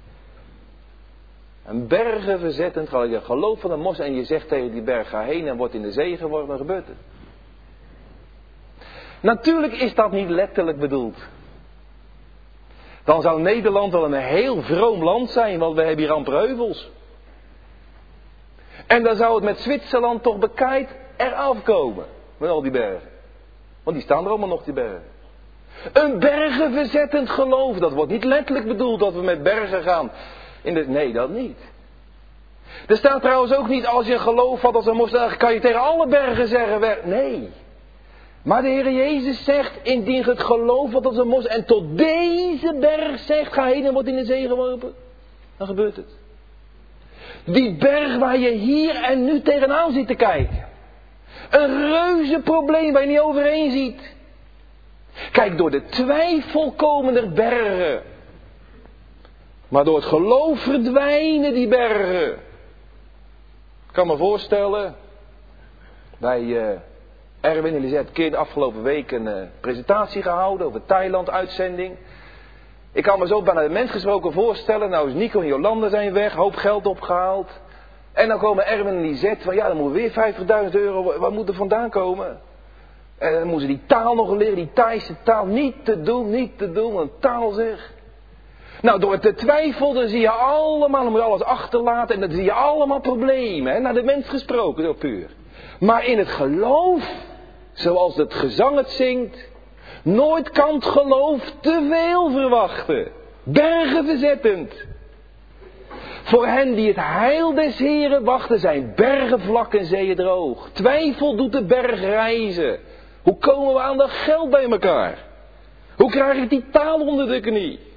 Een bergen verzettend geloof. Je geloof van een mosterd en je zegt tegen die berg, ga heen en wordt in de zee geworpen, dan gebeurt het. Natuurlijk is dat niet letterlijk bedoeld. Dan zou Nederland wel een heel vroom land zijn, want we hebben hier amper heuvels. En dan zou het met Zwitserland toch bekaaid eraf komen. Met al die bergen. Want die staan er allemaal nog, die bergen. Een bergenverzettend geloof. Dat wordt niet letterlijk bedoeld dat we met bergen gaan. Nee, dat niet. Er staat trouwens ook niet, als je geloof had als een mosterd, kan je tegen alle bergen zeggen. Nee. Maar de Heer Jezus zegt, indien je het geloof had als een mosterd en tot deze berg zegt, ga heen en wordt in de zee geworpen. Dan gebeurt het. Die berg waar je hier en nu tegenaan zit te kijken. Een reuze probleem waar je niet overheen ziet. Kijk, door de twijfel komen er bergen. Maar door het geloof verdwijnen die bergen. Ik kan me voorstellen. Bij Erwin en Lisette Keer de afgelopen week een presentatie gehouden over Thailand-uitzending. Ik kan me zo bijna de mens gesproken voorstellen. Nou is Nico en Jolanda zijn weg, hoop geld opgehaald. En dan komen Erwin en Lisette van ja, dan moeten we weer €50.000. Waar moet er vandaan komen? En dan moeten ze die taal nog leren, die Thaise taal. Niet te doen, een taal zeg. Nou, door te twijfelen zie je allemaal, dan moet je alles achterlaten. En dan zie je allemaal problemen, hè? Naar de mens gesproken, zo puur. Maar in het geloof, zoals het gezang het zingt. Nooit kan het geloof te veel verwachten. Bergen verzettend. Voor hen die het heil des Heren wachten zijn bergen vlak en zeeën droog. Twijfel doet de berg reizen. Hoe komen we aan dat geld bij elkaar? Hoe krijg ik die taal onder de knie?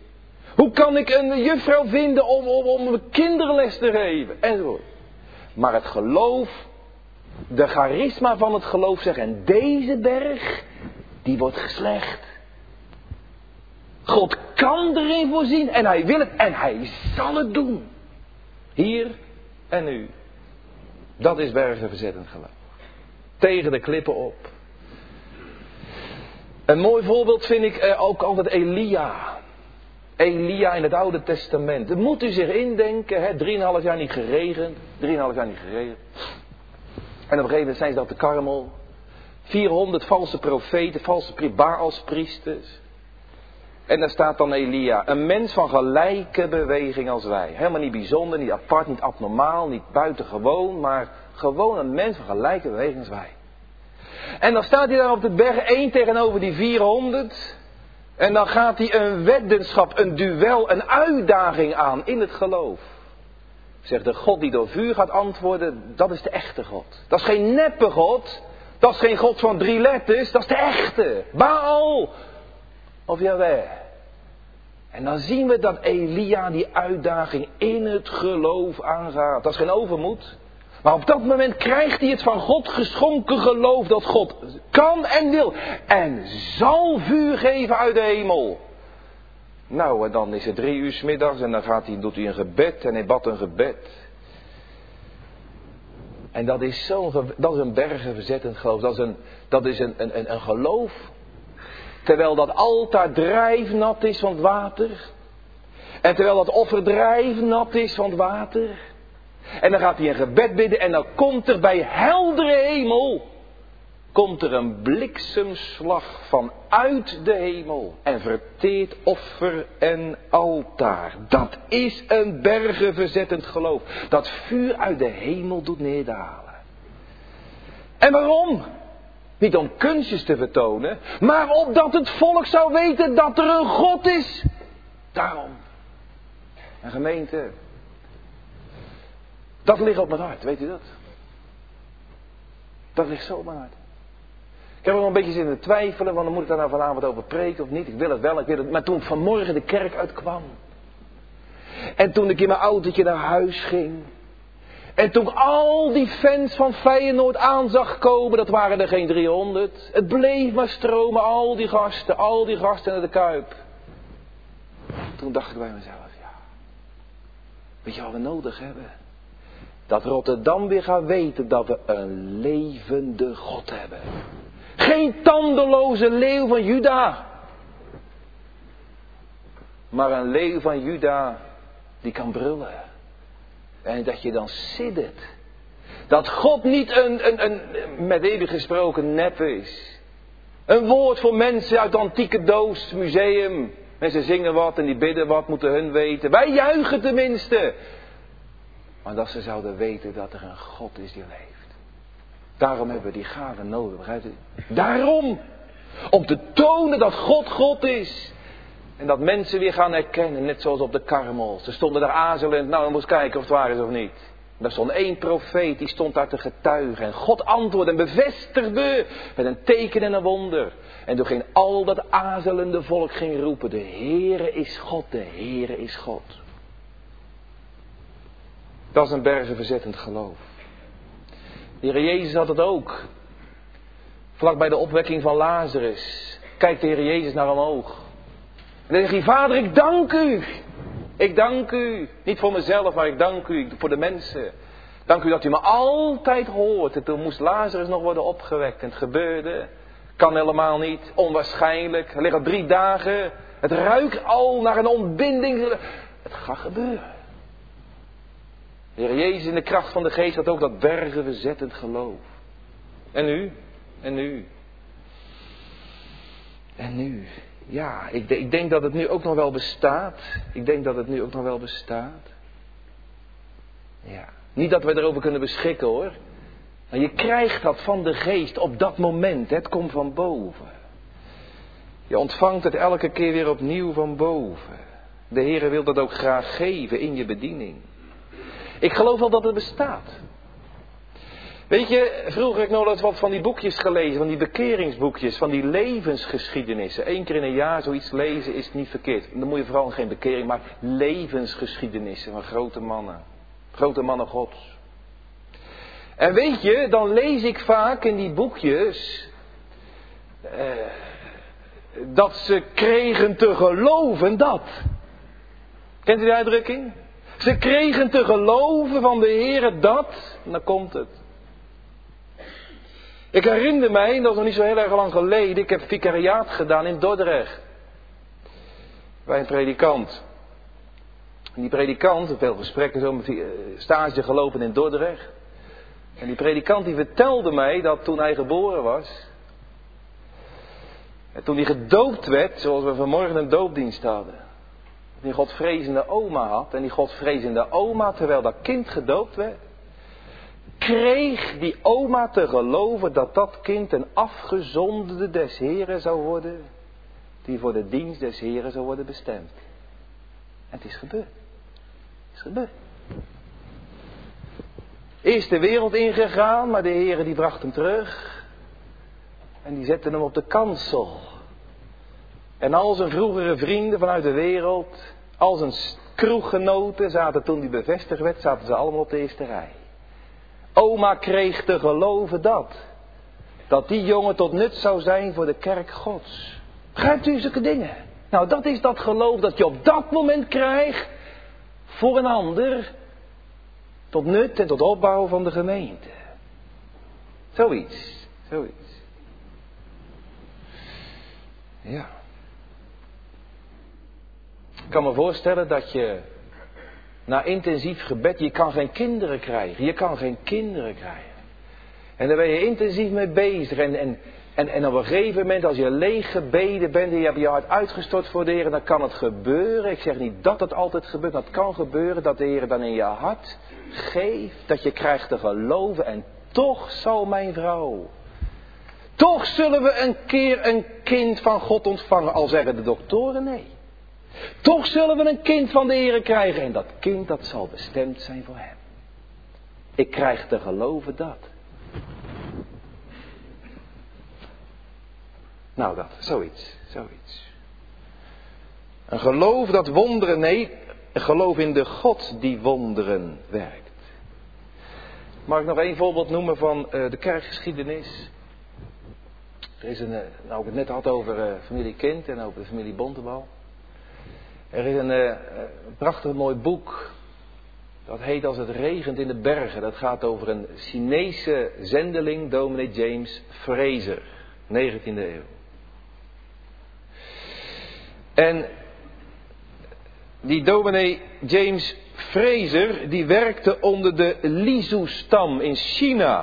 Hoe kan ik een juffrouw vinden om kinderles te geven? Enzovoort. Maar het geloof, de charisma van het geloof zegt, en deze berg, die wordt geslecht. God kan erin voorzien en hij wil het en hij zal het doen. Hier en nu. Dat is bergenverzettend geloof. Tegen de klippen op. Een mooi voorbeeld vind ik ook altijd Elia. Elia in het Oude Testament. Dat moet u zich indenken. 3,5 jaar niet geregend. 3,5 jaar niet geregend. En op een gegeven moment zijn ze op de Karmel. 400 valse profeten, valse Baalspriesters. En daar staat dan Elia. Een mens van gelijke beweging als wij. Helemaal niet bijzonder, niet apart, niet abnormaal, niet buitengewoon. Maar gewoon een mens van gelijke beweging als wij. En dan staat hij daar op de berg 1 tegenover die 400. En dan gaat hij een weddenschap, een duel, een uitdaging aan in het geloof. Zegt de God die door vuur gaat antwoorden, dat is de echte God. Dat is geen neppe God. Dat is geen God van 3 letters, dat is de echte. Baal of Jahweh. En dan zien we dat Elia die uitdaging in het geloof aangaat. Dat is geen overmoed. Maar op dat moment krijgt hij het van God geschonken geloof dat God kan en wil. En zal vuur geven uit de hemel. Nou, en dan is het 3 uur 's middags en dan doet hij een gebed en hij bad een gebed. En dat is een bergenverzettend geloof. Dat is een geloof. Terwijl dat altaar drijfnat is van het water. En terwijl dat offer drijfnat is van het water. En dan gaat hij een gebed bidden en dan komt er bij heldere hemel. Komt er een bliksemslag vanuit de hemel. En verteert offer en altaar. Dat is een bergenverzettend geloof. Dat vuur uit de hemel doet neerdalen. En waarom? Niet om kunstjes te vertonen. Maar opdat het volk zou weten dat er een God is. Daarom. En gemeente. Dat ligt op mijn hart, weet u dat? Dat ligt zo op mijn hart. Ik heb er nog een beetje zitten twijfelen, want dan moet ik daar nou vanavond over preken of niet. Ik wil het wel, ik wil het. Maar toen ik vanmorgen de kerk uitkwam. En toen ik in mijn autootje naar huis ging. En toen ik al die fans van Feyenoord aan zag komen, dat waren er geen 300. Het bleef maar stromen, al die gasten naar de Kuip. Toen dacht ik bij mezelf, ja. Weet je wat we nodig hebben? Dat Rotterdam weer gaat weten dat we een levende God hebben. Geen tandeloze leeuw van Juda. Maar een leeuw van Juda die kan brullen. En dat je dan siddert. Dat God niet een met eeuwig gesproken nep is. Een woord voor mensen uit de antieke doos, museum. Mensen zingen wat en die bidden wat, moeten hun weten. Wij juichen tenminste. Maar dat ze zouden weten dat er een God is die leeft. Daarom hebben we die gave nodig, begrijpt u? Daarom! Om te tonen dat God God is. En dat mensen weer gaan herkennen, net zoals op de Karmel. Ze stonden daar aarzelend, nou we moesten kijken of het waar is of niet. En er stond 1 profeet, die stond daar te getuigen. En God antwoordde en bevestigde met een teken en een wonder. En toen ging al dat aarzelende volk roepen, de Heere is God, de Heere is God. Dat is een bergenverzettend geloof. De Heer Jezus had het ook. Vlak bij de opwekking van Lazarus. Kijkt de Heer Jezus naar omhoog. En dan zegt hij, Vader, ik dank u. Ik dank u. Niet voor mezelf, maar ik dank u voor de mensen. Dank u dat u me altijd hoort. En toen moest Lazarus nog worden opgewekt. En het gebeurde. Kan helemaal niet. Onwaarschijnlijk. Er liggen 3 dagen. Het ruikt al naar een ontbinding. Het gaat gebeuren. De Heer Jezus in de kracht van de geest had ook dat bergenverzettend geloof. En nu? En nu? En nu? Ja, ik denk dat het nu ook nog wel bestaat. Ik denk dat het nu ook nog wel bestaat. Ja. Niet dat we erover kunnen beschikken hoor. Maar je krijgt dat van de geest op dat moment. Het komt van boven. Je ontvangt het elke keer weer opnieuw van boven. De Heer wil dat ook graag geven in je bediening. Ik geloof wel dat het bestaat. Weet je, vroeger heb ik nog eens wat van die boekjes gelezen, van die bekeringsboekjes, van die levensgeschiedenissen. 1 keer in een jaar zoiets lezen is niet verkeerd. Dan moet je vooral geen bekering, maar levensgeschiedenissen van grote mannen. Grote mannen Gods. En weet je, dan lees ik vaak in die boekjes dat ze kregen te geloven dat. Kent u die uitdrukking? Ze kregen te geloven van de Heere dat. En dan komt het. Ik herinner mij, dat is nog niet zo heel erg lang geleden, ik heb vicariaat gedaan in Dordrecht. Bij een predikant. En die predikant, veel gesprekken zo met stage gelopen in Dordrecht. En die predikant die vertelde mij dat toen hij geboren was. En toen hij gedoopt werd, zoals we vanmorgen een doopdienst hadden. Dat hij een godvrezende oma had. En die godvrezende oma, terwijl dat kind gedoopt werd, kreeg die oma te geloven dat dat kind een afgezonderde des Heren zou worden. Die voor de dienst des Heren zou worden bestemd. En het is gebeurd. Het is gebeurd. Eerst de wereld ingegaan, maar de Heere die bracht hem terug. En die zette hem op de kansel. En al zijn vroegere vrienden vanuit de wereld, al zijn kroeggenoten zaten toen die bevestigd werd, zaten ze allemaal op de eerste rij. Oma kreeg te geloven dat die jongen tot nut zou zijn voor de kerk Gods. Begrijpt u zulke dingen? Nou, dat is dat geloof dat je op dat moment krijgt voor een ander, tot nut en tot opbouw van de gemeente. Zoiets. Ja. Ik kan me voorstellen dat je na intensief gebed, je kan geen kinderen krijgen. En daar ben je intensief mee bezig. En op een gegeven moment, als je leeg gebeden bent en je hebt je hart uitgestort voor de Heer, dan kan het gebeuren. Ik zeg niet dat het altijd gebeurt, maar het kan gebeuren dat de Heer dan in je hart geeft, dat je krijgt te geloven. En toch zal mijn vrouw, toch zullen we een keer een kind van God ontvangen, al zeggen de doktoren nee. Toch zullen we een kind van de Heer krijgen en dat kind dat zal bestemd zijn voor hem. Ik krijg te geloven dat. Nou dat, zoiets. Een geloof dat wonderen, nee, een geloof in de God die wonderen werkt. Mag ik nog één voorbeeld noemen van de kerkgeschiedenis? Er is nou ik het net had over familie Kind en over de familie Bontebal. Er is een prachtig mooi boek. Dat heet Als het regent in de bergen. Dat gaat over een Chinese zendeling, dominee James Fraser, 19e eeuw. En die dominee James Fraser, die werkte onder de Lisu-stam in China.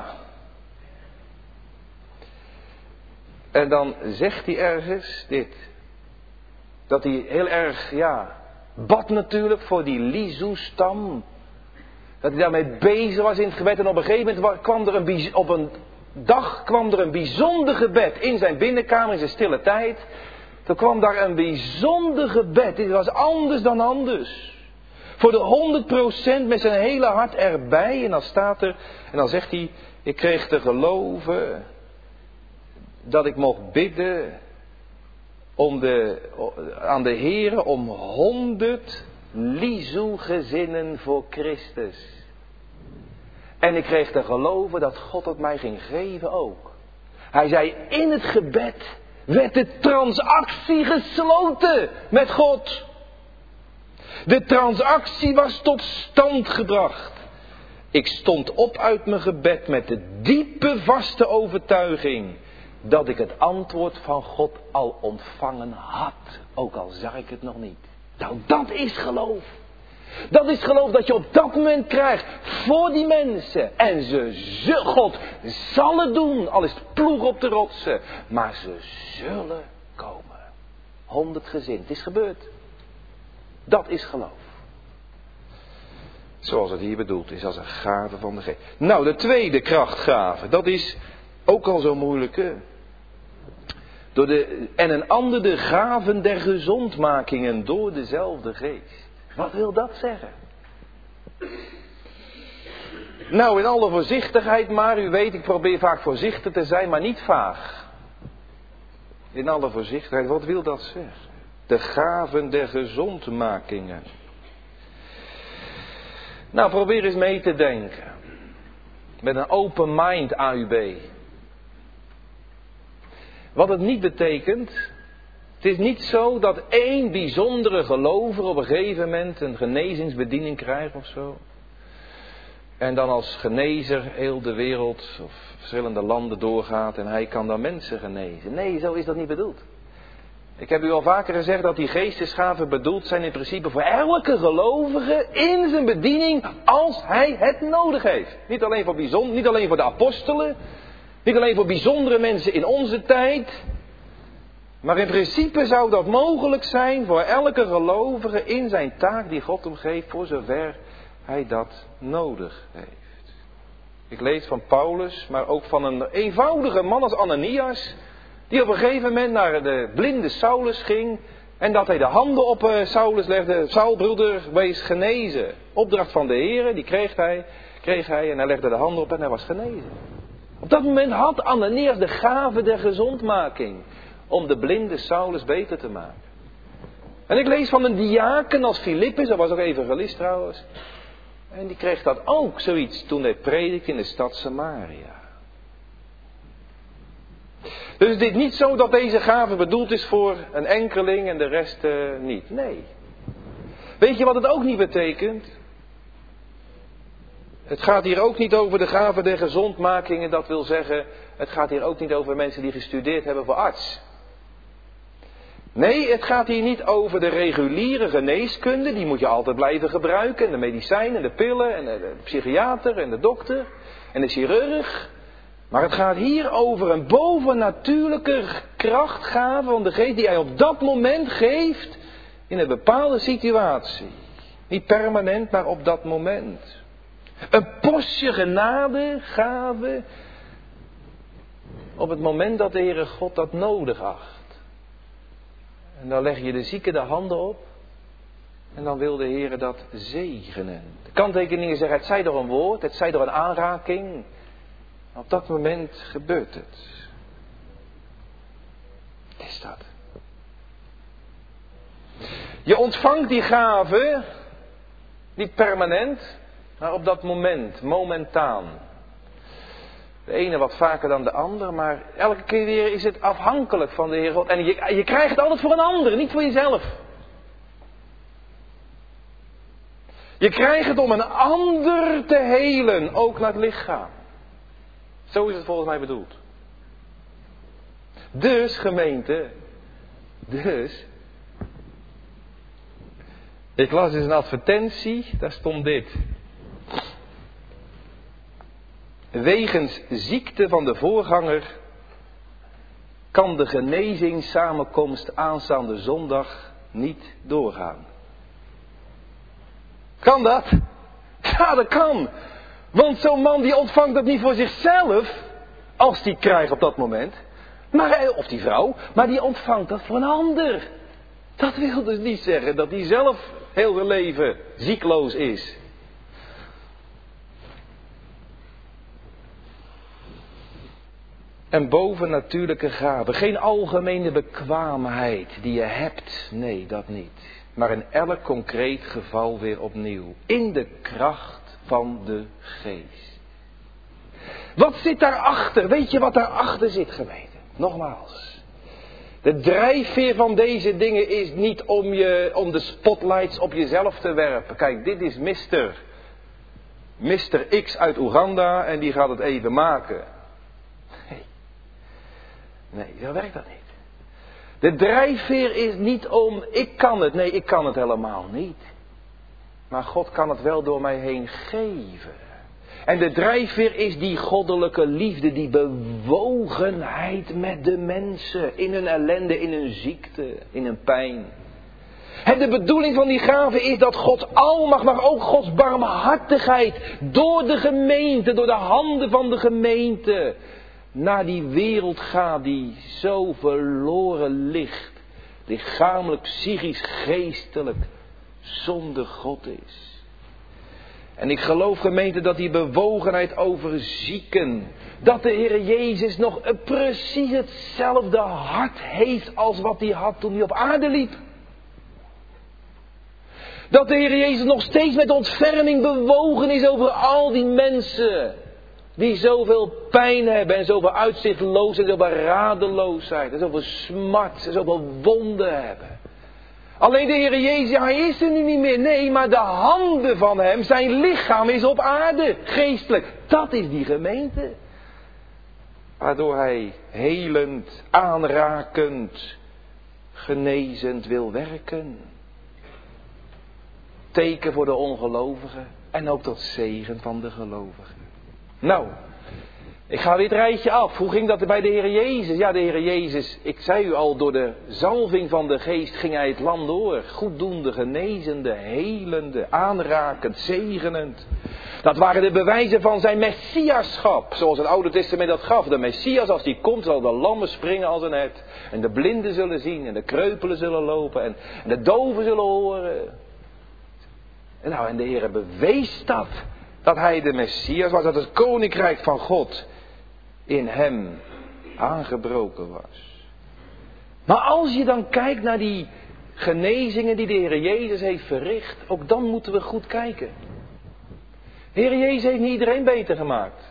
En dan zegt hij ergens dit. Dat hij heel erg, bad natuurlijk voor die Lisu-stam. Dat hij daarmee bezig was in het gebed. En op een gegeven moment kwam er een bijzonder gebed in zijn binnenkamer, in zijn stille tijd. Toen kwam daar een bijzonder gebed. Dit was anders dan anders. Voor de 100% met zijn hele hart erbij. En dan staat er, en dan zegt hij, ik kreeg te geloven dat ik mocht bidden aan de Heere om 100 Lisu-gezinnen voor Christus. En ik kreeg te geloven dat God het mij ging geven ook. Hij zei, in het gebed werd de transactie gesloten met God. De transactie was tot stand gebracht. Ik stond op uit mijn gebed met de diepe vaste overtuiging dat ik het antwoord van God al ontvangen had. Ook al zag ik het nog niet. Nou, dat is geloof. Dat is geloof dat je op dat moment krijgt voor die mensen. En God zal het doen, al is het ploeg op de rotsen. Maar ze zullen komen. 100 gezin. Het is gebeurd. Dat is geloof. Zoals het hier bedoeld is, als een gave van de geest. Nou, de tweede krachtgave, dat is ook al zo moeilijk, hè? En een ander de gaven der gezondmakingen door dezelfde geest. Wat wil dat zeggen? Nou, in alle voorzichtigheid maar, u weet, ik probeer vaak voorzichtig te zijn, maar niet vaag. In alle voorzichtigheid, wat wil dat zeggen? De gaven der gezondmakingen. Nou, probeer eens mee te denken. Met een open mind, AUB. Wat het niet betekent. Het is niet zo dat één bijzondere gelovige op een gegeven moment een genezingsbediening krijgt of zo. En dan als genezer heel de wereld of verschillende landen doorgaat en hij kan dan mensen genezen. Nee, zo is dat niet bedoeld. Ik heb u al vaker gezegd dat die geestesgaven bedoeld zijn in principe voor elke gelovige in zijn bediening als hij het nodig heeft. Niet alleen voor de apostelen, niet alleen voor bijzondere mensen in onze tijd. Maar in principe zou dat mogelijk zijn voor elke gelovige in zijn taak die God hem geeft voor zover hij dat nodig heeft. Ik lees van Paulus, maar ook van een eenvoudige man als Ananias, die op een gegeven moment naar de blinde Saulus ging en dat hij de handen op Saulus legde. Saul, broeder, wees genezen. Opdracht van de Heer, die kreeg hij en hij legde de handen op en hij was genezen. Op dat moment had Ananias de gave der gezondmaking om de blinde Saulus beter te maken. En ik lees van een diaken als Filippus, dat was ook evangelist trouwens. En die kreeg dat ook zoiets toen hij predikte in de stad Samaria. Dus het is niet zo dat deze gave bedoeld is voor een enkeling en de rest niet. Nee. Weet je wat het ook niet betekent? Het gaat hier ook niet over de gave der gezondmakingen. Dat wil zeggen, het gaat hier ook niet over mensen die gestudeerd hebben voor arts. Nee, het gaat hier niet over de reguliere geneeskunde. Die moet je altijd blijven gebruiken. En de medicijnen en de pillen en de psychiater en de dokter en de chirurg. Maar het gaat hier over een bovennatuurlijke krachtgave van de geest die hij op dat moment geeft in een bepaalde situatie. Niet permanent, maar op dat moment. Een postje genade, gave, op het moment dat de Heere God dat nodig acht. En dan leg je de zieke de handen op en dan wil de Heere dat zegenen. De kanttekeningen zeggen, het zij door een woord, het zij door een aanraking. Op dat moment gebeurt het. Wat is dat? Je ontvangt die gave niet permanent, maar op dat moment, momentaan. De ene wat vaker dan de ander, maar elke keer weer is het afhankelijk van de Heer God. En je krijgt het altijd voor een ander, niet voor jezelf. Je krijgt het om een ander te helen, ook naar het lichaam. Zo is het volgens mij bedoeld. Dus, gemeente, ik las eens een advertentie, daar stond dit. Wegens ziekte van de voorganger kan de genezingssamenkomst aanstaande zondag niet doorgaan. Kan dat? Ja, dat kan. Want zo'n man die ontvangt dat niet voor zichzelf, als die krijgt op dat moment. Maar, of die vrouw, maar die ontvangt dat voor een ander. Dat wil dus niet zeggen dat hij zelf heel zijn leven ziekloos is. Een bovennatuurlijke gave. Geen algemene bekwaamheid die je hebt. Nee, dat niet. Maar in elk concreet geval weer opnieuw. In de kracht van de geest. Wat zit daarachter? Weet je wat daarachter zit, gemeente? Nogmaals. De drijfveer van deze dingen is niet om de spotlights op jezelf te werpen. Kijk, dit is Mr. X uit Oeganda en die gaat het even maken. Nee, zo werkt dat niet. De drijfveer is niet om, ik kan het. Nee, ik kan het helemaal niet. Maar God kan het wel door mij heen geven. En de drijfveer is die goddelijke liefde, die bewogenheid met de mensen. In hun ellende, in hun ziekte, in hun pijn. En de bedoeling van die gave is dat Gods almacht, maar ook Gods barmhartigheid door de gemeente, door de handen van de gemeente, naar die wereld gaat die zo verloren ligt. Lichamelijk, psychisch, geestelijk, zonder God is. En ik geloof, gemeente, dat die bewogenheid over zieken, dat de Heer Jezus nog precies hetzelfde hart heeft als wat hij had toen hij op aarde liep. Dat de Heer Jezus nog steeds met ontferming bewogen is over al die mensen die zoveel pijn hebben en zoveel uitzichtloosheid en zoveel radeloosheid en zoveel smart en zoveel wonden hebben. Alleen de Heer Jezus, hij is er nu niet meer. Nee, maar de handen van hem, zijn lichaam is op aarde, geestelijk. Dat is die gemeente. Waardoor hij helend, aanrakend, genezend wil werken. Teken voor de ongelovigen en ook tot zegen van de gelovigen. Nou, ik ga weer het rijtje af. Hoe ging dat bij de Heer Jezus? Ja, de Heer Jezus, ik zei u al, door de zalving van de Geest ging hij het land door. Goeddoende, genezende, helende, aanrakend, zegenend. Dat waren de bewijzen van zijn messiaschap. Zoals het Oude Testament dat gaf. De Messias, als die komt, zal de lammen springen als een hert. En de blinden zullen zien en de kreupelen zullen lopen en de doven zullen horen. En de Heer bewees dat hij de Messias was, dat het koninkrijk van God in hem aangebroken was. Maar als je dan kijkt naar die genezingen die de Heer Jezus heeft verricht, ook dan moeten we goed kijken. De Heer Jezus heeft niet iedereen beter gemaakt.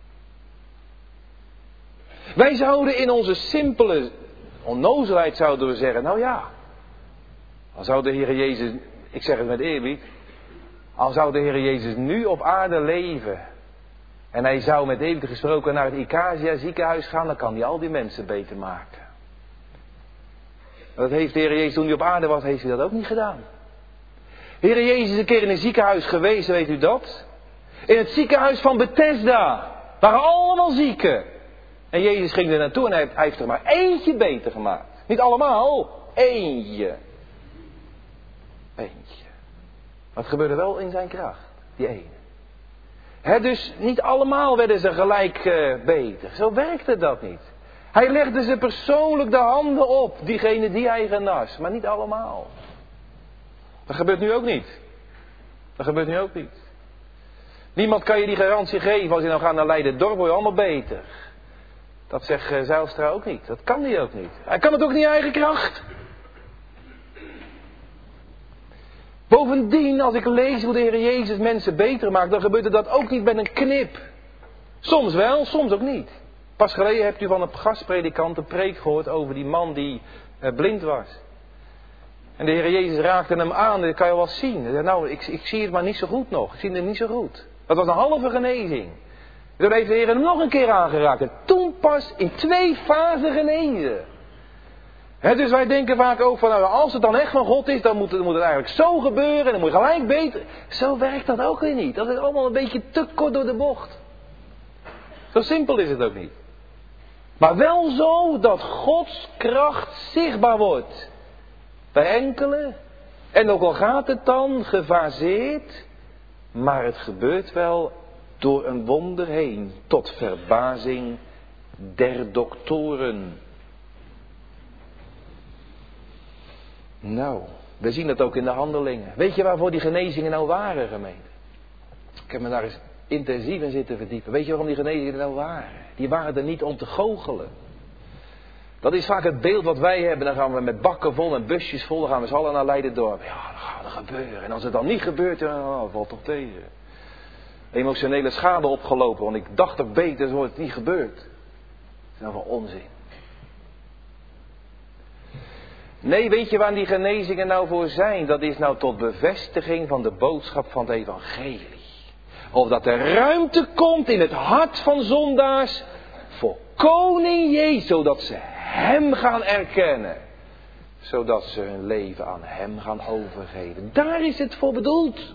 Wij zouden in onze simpele onnozelheid zouden we zeggen, nou ja, dan zou de Heer Jezus, ik zeg het met eerbied, al zou de Heer Jezus nu op aarde leven en hij zou met eeuwig gesproken naar het Icacia ziekenhuis gaan, dan kan hij al die mensen beter maken. Dat heeft de Heer Jezus toen hij op aarde was, heeft hij dat ook niet gedaan. De Heer Jezus is een keer in een ziekenhuis geweest, weet u dat? In het ziekenhuis van Bethesda waren allemaal zieken. En Jezus ging er naartoe en hij heeft er maar eentje beter gemaakt. Niet allemaal, eentje. Eentje. Maar het gebeurde wel in zijn kracht, die ene. Dus niet allemaal werden ze gelijk beter. Zo werkte dat niet. Hij legde ze persoonlijk de handen op, diegene die hij genas. Maar niet allemaal. Dat gebeurt nu ook niet. Dat gebeurt nu ook niet. Niemand kan je die garantie geven, als je nou gaat naar Leiden-Dorp, word je allemaal beter. Dat zegt Zijlstra ook niet. Dat kan hij ook niet. Hij kan het ook niet in eigen kracht. Bovendien, als ik lees hoe de Heer Jezus mensen beter maakt, dan gebeurt dat ook niet met een knip. Soms wel, soms ook niet. Pas geleden hebt u van een gastpredikant een preek gehoord over die man die blind was. En de Heer Jezus raakte hem aan, dat kan je wel zien. Hij zei, nou, ik zie het maar niet zo goed nog. Ik zie het niet zo goed. Dat was een halve genezing. Toen heeft de Heer hem nog een keer aangeraakt. En toen pas in 2 fasen genezen. Dus wij denken vaak ook van, nou, als het dan echt van God is, dan moet het eigenlijk zo gebeuren. En dan moet je gelijk beter. Zo werkt dat ook weer niet. Dat is allemaal een beetje te kort door de bocht. Zo simpel is het ook niet. Maar wel zo dat Gods kracht zichtbaar wordt. Bij enkelen. En ook al gaat het dan gefaseerd. Maar het gebeurt wel door een wonder heen. Tot verbazing der doktoren. Nou, we zien het ook in de handelingen. Weet je waarvoor die genezingen nou waren, gemeente? Ik heb me daar eens intensief in zitten verdiepen. Weet je waarom die genezingen nou waren? Die waren er niet om te goochelen. Dat is vaak het beeld wat wij hebben. Dan gaan we met bakken vol en busjes vol. Dan gaan we z'n allen naar Leiden-Dorp. Ja, dat gaat er gebeuren. En als het dan niet gebeurt, dan valt toch tegen. Emotionele schade opgelopen. Want ik dacht toch beter, zo het niet gebeurd. Dat is nou wel onzin. Nee, weet je waar die genezingen nou voor zijn? Dat is nou tot bevestiging van de boodschap van het evangelie. Of dat er ruimte komt in het hart van zondaars voor koning Jezus, zodat ze hem gaan erkennen. Zodat ze hun leven aan hem gaan overgeven. Daar is het voor bedoeld.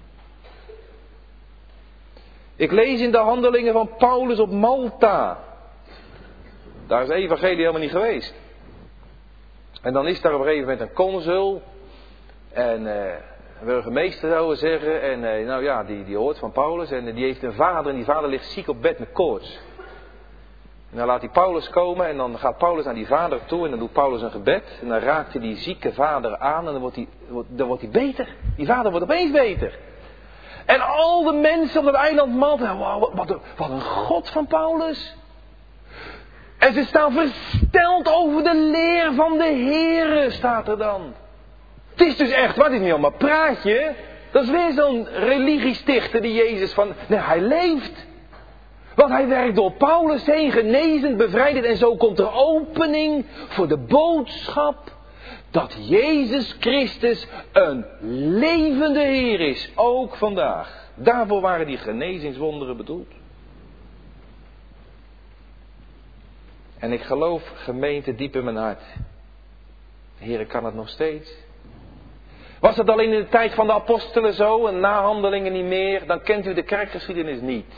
Ik lees in de handelingen van Paulus op Malta. Daar is het evangelie helemaal niet geweest. En dan is daar op een gegeven moment een consul. En een burgemeester zou we zeggen. En nou ja, die hoort van Paulus. En die heeft een vader. En die vader ligt ziek op bed met koorts. En dan laat hij Paulus komen. En dan gaat Paulus naar die vader toe. En dan doet Paulus een gebed. En dan raakt hij die zieke vader aan. En dan wordt hij beter. Die vader wordt opeens beter. En al de mensen op dat eiland Malta, wow, wat een God van Paulus. En ze staan versteld over de leer van de Heere, staat er dan. Het is dus echt, wat is niet allemaal praatje. Dat is weer zo'n religiestichter die Jezus van, nee, hij leeft. Want hij werkt door Paulus heen, genezend, bevrijdend. En zo komt er opening voor de boodschap dat Jezus Christus een levende Heer is. Ook vandaag. Daarvoor waren die genezingswonderen bedoeld. En ik geloof, gemeente, diep in mijn hart. De Heer kan het nog steeds. Was het alleen in de tijd van de apostelen zo en na Handelingen niet meer? Dan kent u de kerkgeschiedenis niet.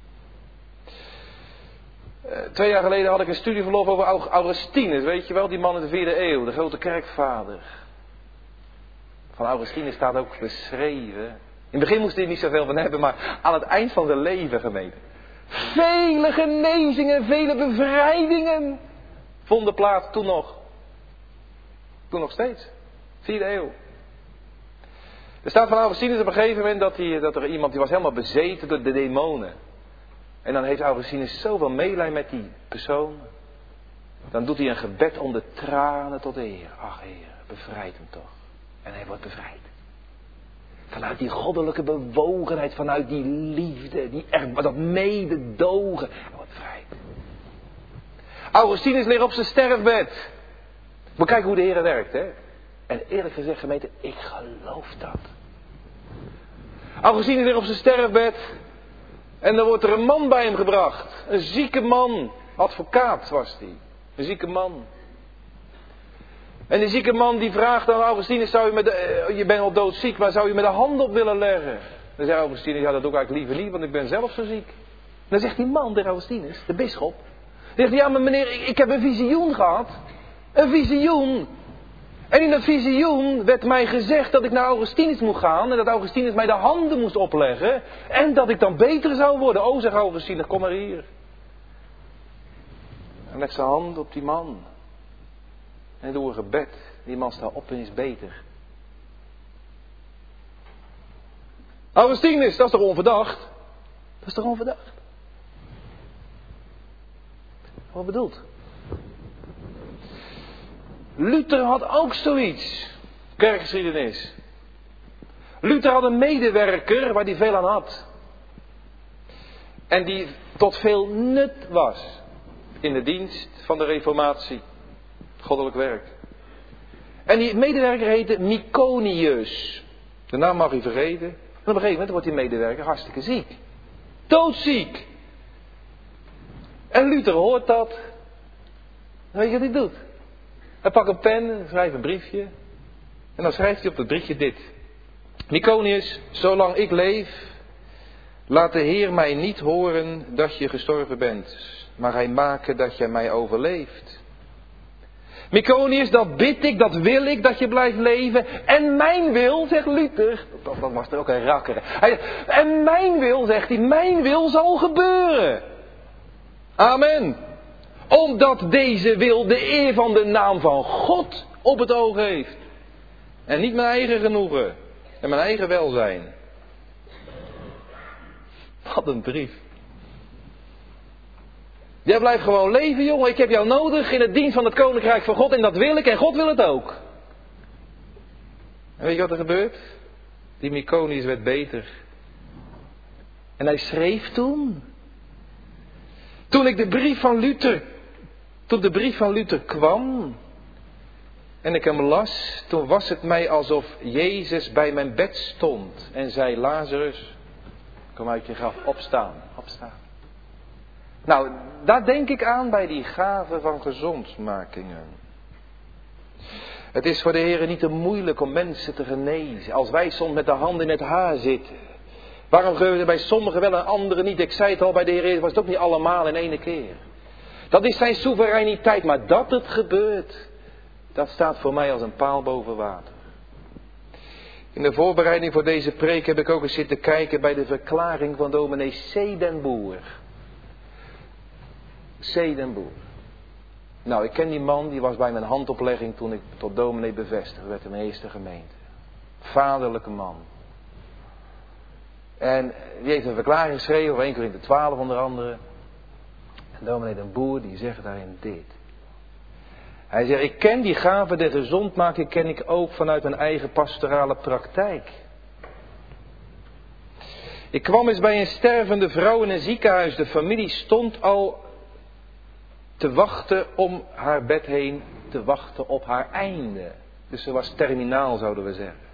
2 jaar geleden had ik een studieverlof over Augustinus. Weet je wel, die man in de 4e eeuw, de grote kerkvader. Van Augustinus staat ook beschreven. In het begin moest hij er niet zoveel van hebben, maar aan het eind van zijn leven, gemeente. Vele genezingen, vele bevrijdingen vonden plaats toen nog. Toen nog steeds. 4e eeuw. Er staat van Augustinus op een gegeven moment dat er iemand die was helemaal bezeten door de demonen. En dan heeft Augustinus zoveel meelij met die persoon. Dan doet hij een gebed onder tranen tot de Heer. Ach Heer, bevrijd hem toch. En hij wordt bevrijd. Vanuit die goddelijke bewogenheid, vanuit die liefde, dat mededogen. Hij wordt bevrijd. Augustinus ligt op zijn sterfbed. We kijken hoe de Heer werkt, hè. En eerlijk gezegd, gemeente, ik geloof dat. Augustinus ligt op zijn sterfbed. En dan wordt er een man bij hem gebracht. Een zieke man. Advocaat was die. Een zieke man. En die zieke man die vraagt aan Augustinus, je bent al doodziek, maar zou je me de hand op willen leggen? Dan zegt Augustinus, ja dat doe ik eigenlijk liever niet, want ik ben zelf zo ziek. Dan zegt die man tegen Augustinus, de bisschop. Dan zegt hij, ja maar meneer, ik heb een visioen gehad. Een visioen. En in dat visioen werd mij gezegd dat ik naar Augustinus moest gaan. En dat Augustinus mij de handen moest opleggen. En dat ik dan beter zou worden. Oh, zegt Augustinus, kom maar hier. En legt zijn hand op die man. En doe een gebed. Die man staat op en is beter. Augustinus, dat is toch onverdacht? Dat is toch onverdacht? Wat bedoelt? Luther had ook zoiets. Kerkgeschiedenis. Luther had een medewerker waar hij veel aan had. En die tot veel nut was. In de dienst van de reformatie. Goddelijk werk. En die medewerker heette Myconius. De naam mag u vergeten. En op een gegeven moment wordt die medewerker hartstikke ziek. Doodziek. En Luther hoort dat. Weet je wat hij doet? Hij pakt een pen en schrijft een briefje. En dan schrijft hij op het briefje dit. Myconius, zolang ik leef, laat de Heer mij niet horen dat je gestorven bent. Maar hij maken dat je mij overleeft. Myconius, dat bid ik, dat wil ik, dat je blijft leven. En mijn wil, zegt Luther. Dat was er ook een rakker. En mijn wil, zegt hij, mijn wil zal gebeuren. Amen. Omdat deze wil de eer van de naam van God op het oog heeft. En niet mijn eigen genoegen. En mijn eigen welzijn. Wat een brief. Jij blijft gewoon leven, jongen. Ik heb jou nodig in het dienst van het koninkrijk van God. En dat wil ik en God wil het ook. En weet je wat er gebeurt? Die Myconius werd beter. En hij schreef toen. Toen de brief van Luther kwam. En ik hem las. Toen was het mij alsof Jezus bij mijn bed stond. En zei, Lazarus, kom uit je graf, opstaan, opstaan. Nou, daar denk ik aan bij die gave van gezondmakingen. Het is voor de Heer niet te moeilijk om mensen te genezen. Als wij soms met de hand in het haar zitten. Waarom gebeurt het bij sommigen wel en anderen niet? Ik zei het al, bij de Heer was het ook niet allemaal in één keer. Dat is zijn soevereiniteit, maar dat het gebeurt, dat staat voor mij als een paal boven water. In de voorbereiding voor deze preek heb ik ook eens zitten kijken bij de verklaring van dominee C. den Boer. C. den Boer. Nou, ik ken die man, die was bij mijn handoplegging toen ik tot dominee bevestigd werd in mijn eerste gemeente. Vaderlijke man. En die heeft een verklaring geschreven over 1 Korinthe 12 onder andere. En dominee Den Boer die zegt daarin dit. Hij zegt, ik ken die gave der gezondmaking, ken ik ook vanuit mijn eigen pastorale praktijk. Ik kwam eens bij een stervende vrouw in een ziekenhuis. De familie stond al te wachten om haar bed heen, te wachten op haar einde. Dus ze was terminaal, zouden we zeggen.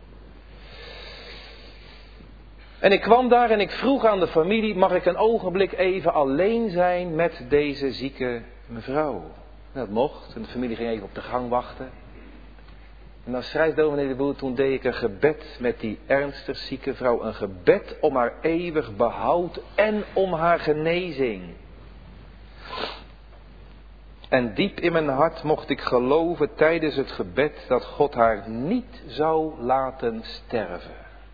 En ik kwam daar en ik vroeg aan de familie, mag ik een ogenblik even alleen zijn met deze zieke mevrouw? Dat mocht. En de familie ging even op de gang wachten. En dan schrijft dominee De Boer, toen deed ik een gebed met die ernstig zieke vrouw. Een gebed om haar eeuwig behoud en om haar genezing. En diep in mijn hart mocht ik geloven tijdens het gebed dat God haar niet zou laten sterven.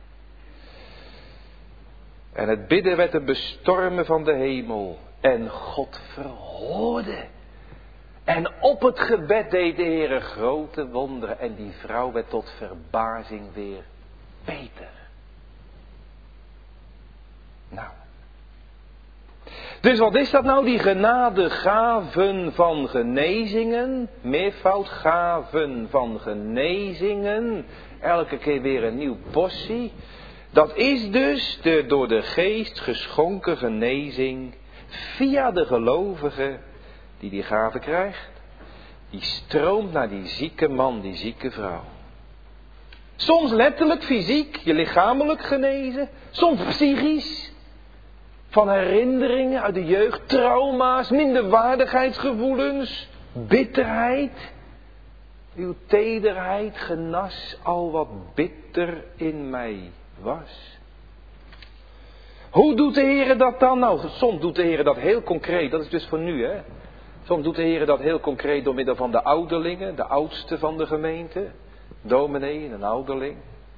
En het bidden werd een bestormen van de hemel. En God verhoorde. En op het gebed deed de Heer grote wonderen. En die vrouw werd tot verbazing weer beter. Nou. Dus wat is dat nou, die genadegaven van genezingen? Meervoud gaven van genezingen. Elke keer weer een nieuw portie. Dat is dus de door de geest geschonken genezing via de gelovige die gave krijgt. Die stroomt naar die zieke man, die zieke vrouw. Soms letterlijk fysiek, je lichamelijk genezen. Soms psychisch. Van herinneringen uit de jeugd, trauma's, minderwaardigheidsgevoelens, bitterheid. Uw tederheid genas al wat bitter in mij was. Hoe doet de Heer dat dan? Nou, soms doet de Heer dat heel concreet. Dat is dus voor nu, hè. Soms doet de Heer dat heel concreet door middel van de ouderlingen, de oudste van de gemeente. Dominee, een ouderling.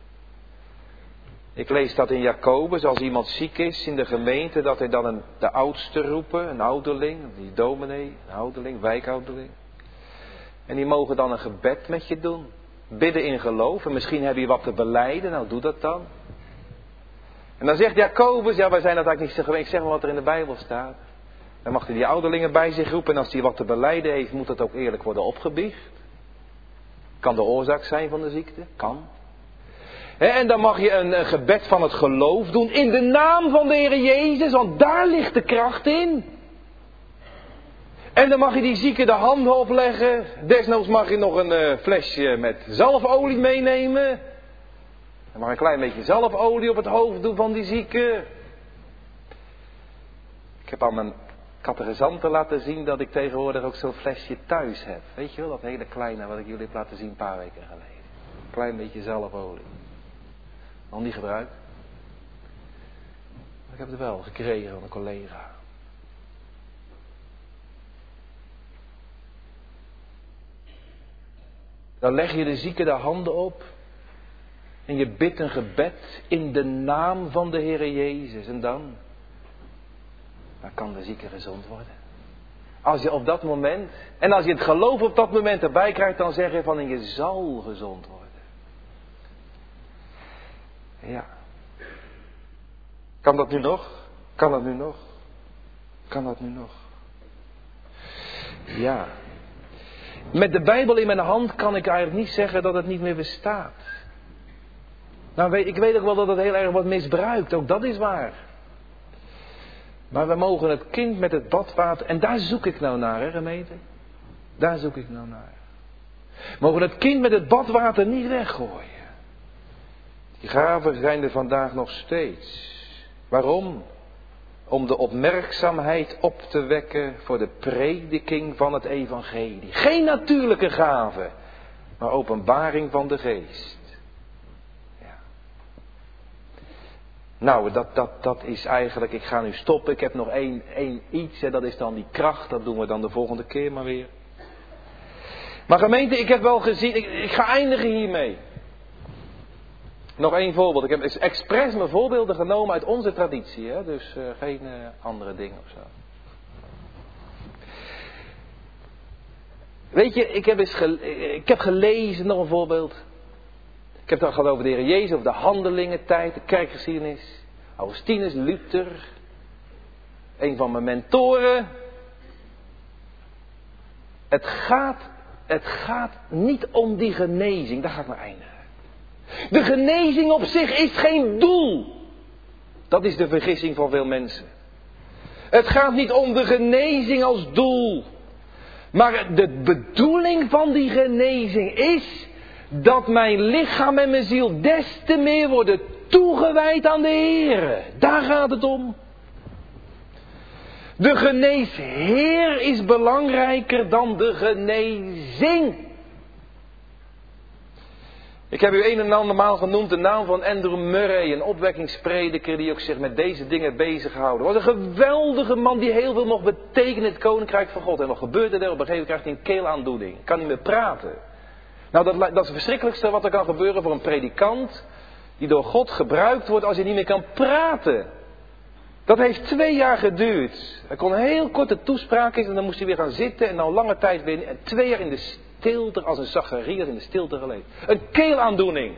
Ik lees dat in Jacobus, als iemand ziek is in de gemeente, dat hij dan de oudste roepen, een ouderling, die dominee, een ouderling, wijkouderling. En die mogen dan een gebed met je doen. Bidden in geloof. En misschien heb je wat te belijden, nou doe dat dan. En dan zegt Jacobus, ja wij zijn dat eigenlijk niet zo gewend, ik zeg maar wat er in de Bijbel staat. Dan mag hij die ouderlingen bij zich roepen en als hij wat te belijden heeft, moet dat ook eerlijk worden opgebiecht. Kan de oorzaak zijn van de ziekte? Kan. En dan mag je een gebed van het geloof doen in de naam van de Heer Jezus, want daar ligt de kracht in. En dan mag je die zieke de handen opleggen. Desnoods mag je nog een flesje met zalfolie meenemen. Dan mag een klein beetje zalfolie op het hoofd doen van die zieke. Ik heb aan mijn catechizanten laten zien dat ik tegenwoordig ook zo'n flesje thuis heb. Weet je wel, dat hele kleine wat ik jullie heb laten zien een paar weken geleden. Een klein beetje zalfolie. Nog niet gebruikt. Maar ik heb het wel gekregen van een collega. Dan leg je de zieke de handen op. En je bidt een gebed in de naam van de Heer Jezus. En dan kan de zieke gezond worden. Als je op dat moment, en als je het geloof op dat moment erbij krijgt, dan zeg je van en je zal gezond worden. Ja. Kan dat nu nog? Kan dat nu nog? Kan dat nu nog? Ja. Met de Bijbel in mijn hand kan ik eigenlijk niet zeggen dat het niet meer bestaat. Nou, ik weet ook wel dat het heel erg wordt misbruikt. Ook dat is waar. Maar we mogen het kind met het badwater... En daar zoek ik nou naar, hè gemeente? Daar zoek ik nou naar. We mogen het kind met het badwater niet weggooien. Die gaven zijn er vandaag nog steeds. Waarom? Om de opmerkzaamheid op te wekken voor de prediking van het evangelie. Geen natuurlijke gave, maar openbaring van de geest. Ja. Nou, dat is eigenlijk, ik ga nu stoppen. Ik heb nog één iets, en dat is dan die kracht. Dat doen we dan de volgende keer maar weer. Maar gemeente, ik heb wel gezien, ik ga eindigen hiermee. Nog één voorbeeld. Ik heb expres mijn voorbeelden genomen uit onze traditie. Hè? Dus geen andere dingen of zo. Weet je, ik heb gelezen, nog een voorbeeld. Ik heb het al gehad over de Heer Jezus, over de handelingentijd, de kerkgeschiedenis. Augustinus, Luther, een van mijn mentoren. Het gaat niet om die genezing, daar ga ik maar eindigen. De genezing op zich is geen doel. Dat is de vergissing van veel mensen. Het gaat niet om de genezing als doel. Maar de bedoeling van die genezing is dat mijn lichaam en mijn ziel des te meer worden toegewijd aan de Heer. Daar gaat het om. De geneesheer is belangrijker dan de genezing. Ik heb u een en andermaal genoemd de naam van Andrew Murray, een opwekkingsprediker die ook zich met deze dingen bezighouden. Was een geweldige man die heel veel mocht betekenen in het koninkrijk van God. En wat gebeurde er? Op een gegeven moment krijgt hij een keelaandoening. Kan niet meer praten. Nou, dat is het verschrikkelijkste wat er kan gebeuren voor een predikant die door God gebruikt wordt als hij niet meer kan praten. Dat heeft 2 jaar geduurd. Hij kon een heel korte toespraak is en dan moest hij weer gaan zitten en dan lange tijd weer 2 jaar in de stilte als een Zacharias in de stilte geleefd. Een keelaandoening.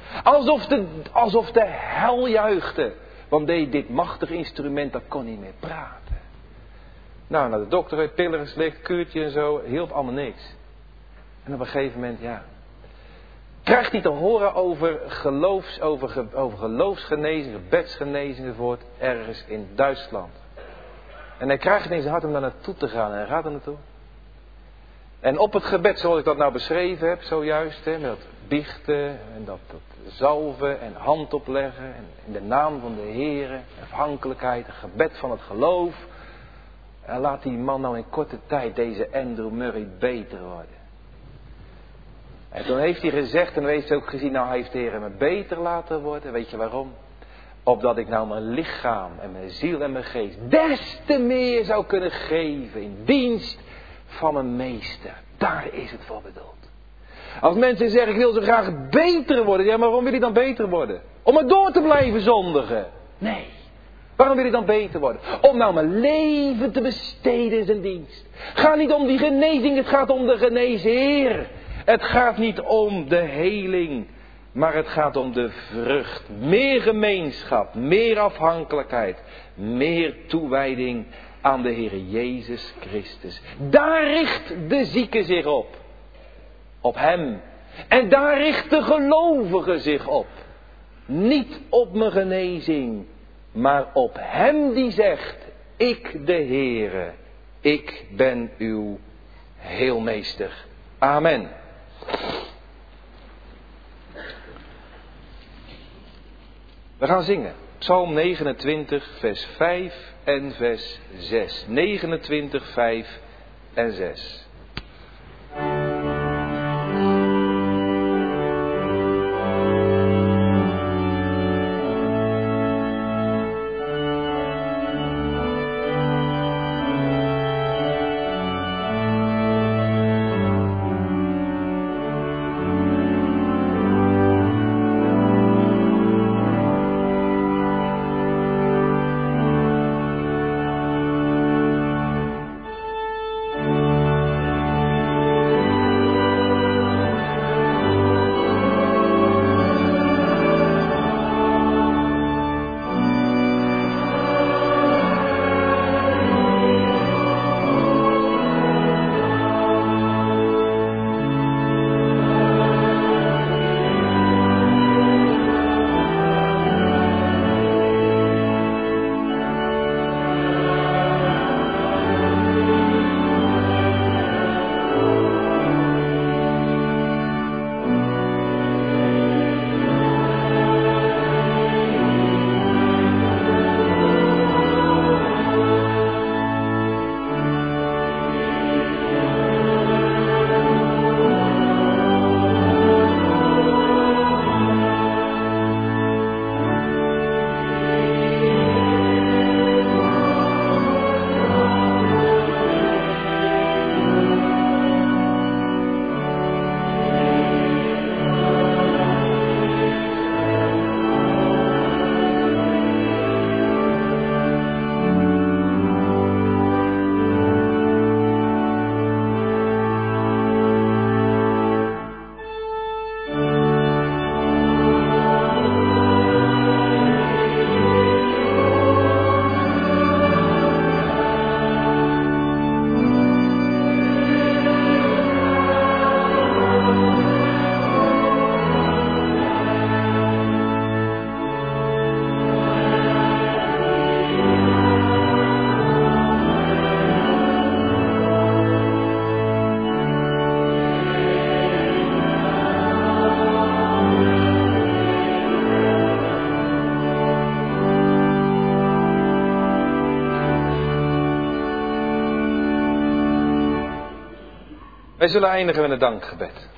Alsof de hel juichte. Want dit machtige instrument dat kon niet meer praten. Nou, naar de dokter heeft pillen geslikt, kuurtje en zo, hielp allemaal niks. En op een gegeven moment, krijgt hij te horen over geloofsgenezing, gebedsgenezing enzovoort, ergens in Duitsland. En hij krijgt het in zijn hart om daar naartoe te gaan en hij gaat er naartoe. En op het gebed, zoals ik dat nou beschreven heb, zojuist, met dat biechten en dat zalven en hand opleggen en in de naam van de Heer, afhankelijkheid, een gebed van het geloof. En laat die man nou in korte tijd, deze Andrew Murray, beter worden. En toen heeft hij gezegd, en heeft hij ook gezien, nou hij heeft de Heer me beter laten worden. Weet je waarom? Opdat ik nou mijn lichaam en mijn ziel en mijn geest des te meer zou kunnen geven in dienst van mijn meester. Daar is het voor bedoeld. Als mensen zeggen, ik wil zo graag beter worden. Ja, maar waarom wil je dan beter worden? Om maar door te blijven zondigen. Nee. Waarom wil je dan beter worden? Om nou mijn leven te besteden in zijn dienst. Het gaat niet om die genezing, het gaat om de geneesheer. Het gaat niet om de heling, maar het gaat om de vrucht. Meer gemeenschap, meer afhankelijkheid, meer toewijding aan de Heer Jezus Christus. Daar richt de zieke zich op. Op hem. En daar richt de gelovige zich op. Niet op mijn genezing, maar op hem die zegt, ik de Heere, ik ben uw heelmeester. Amen. We gaan zingen. Psalm 29, vers 5 en vers 6. 29, 5 en 6. Wij zullen eindigen met een dankgebed.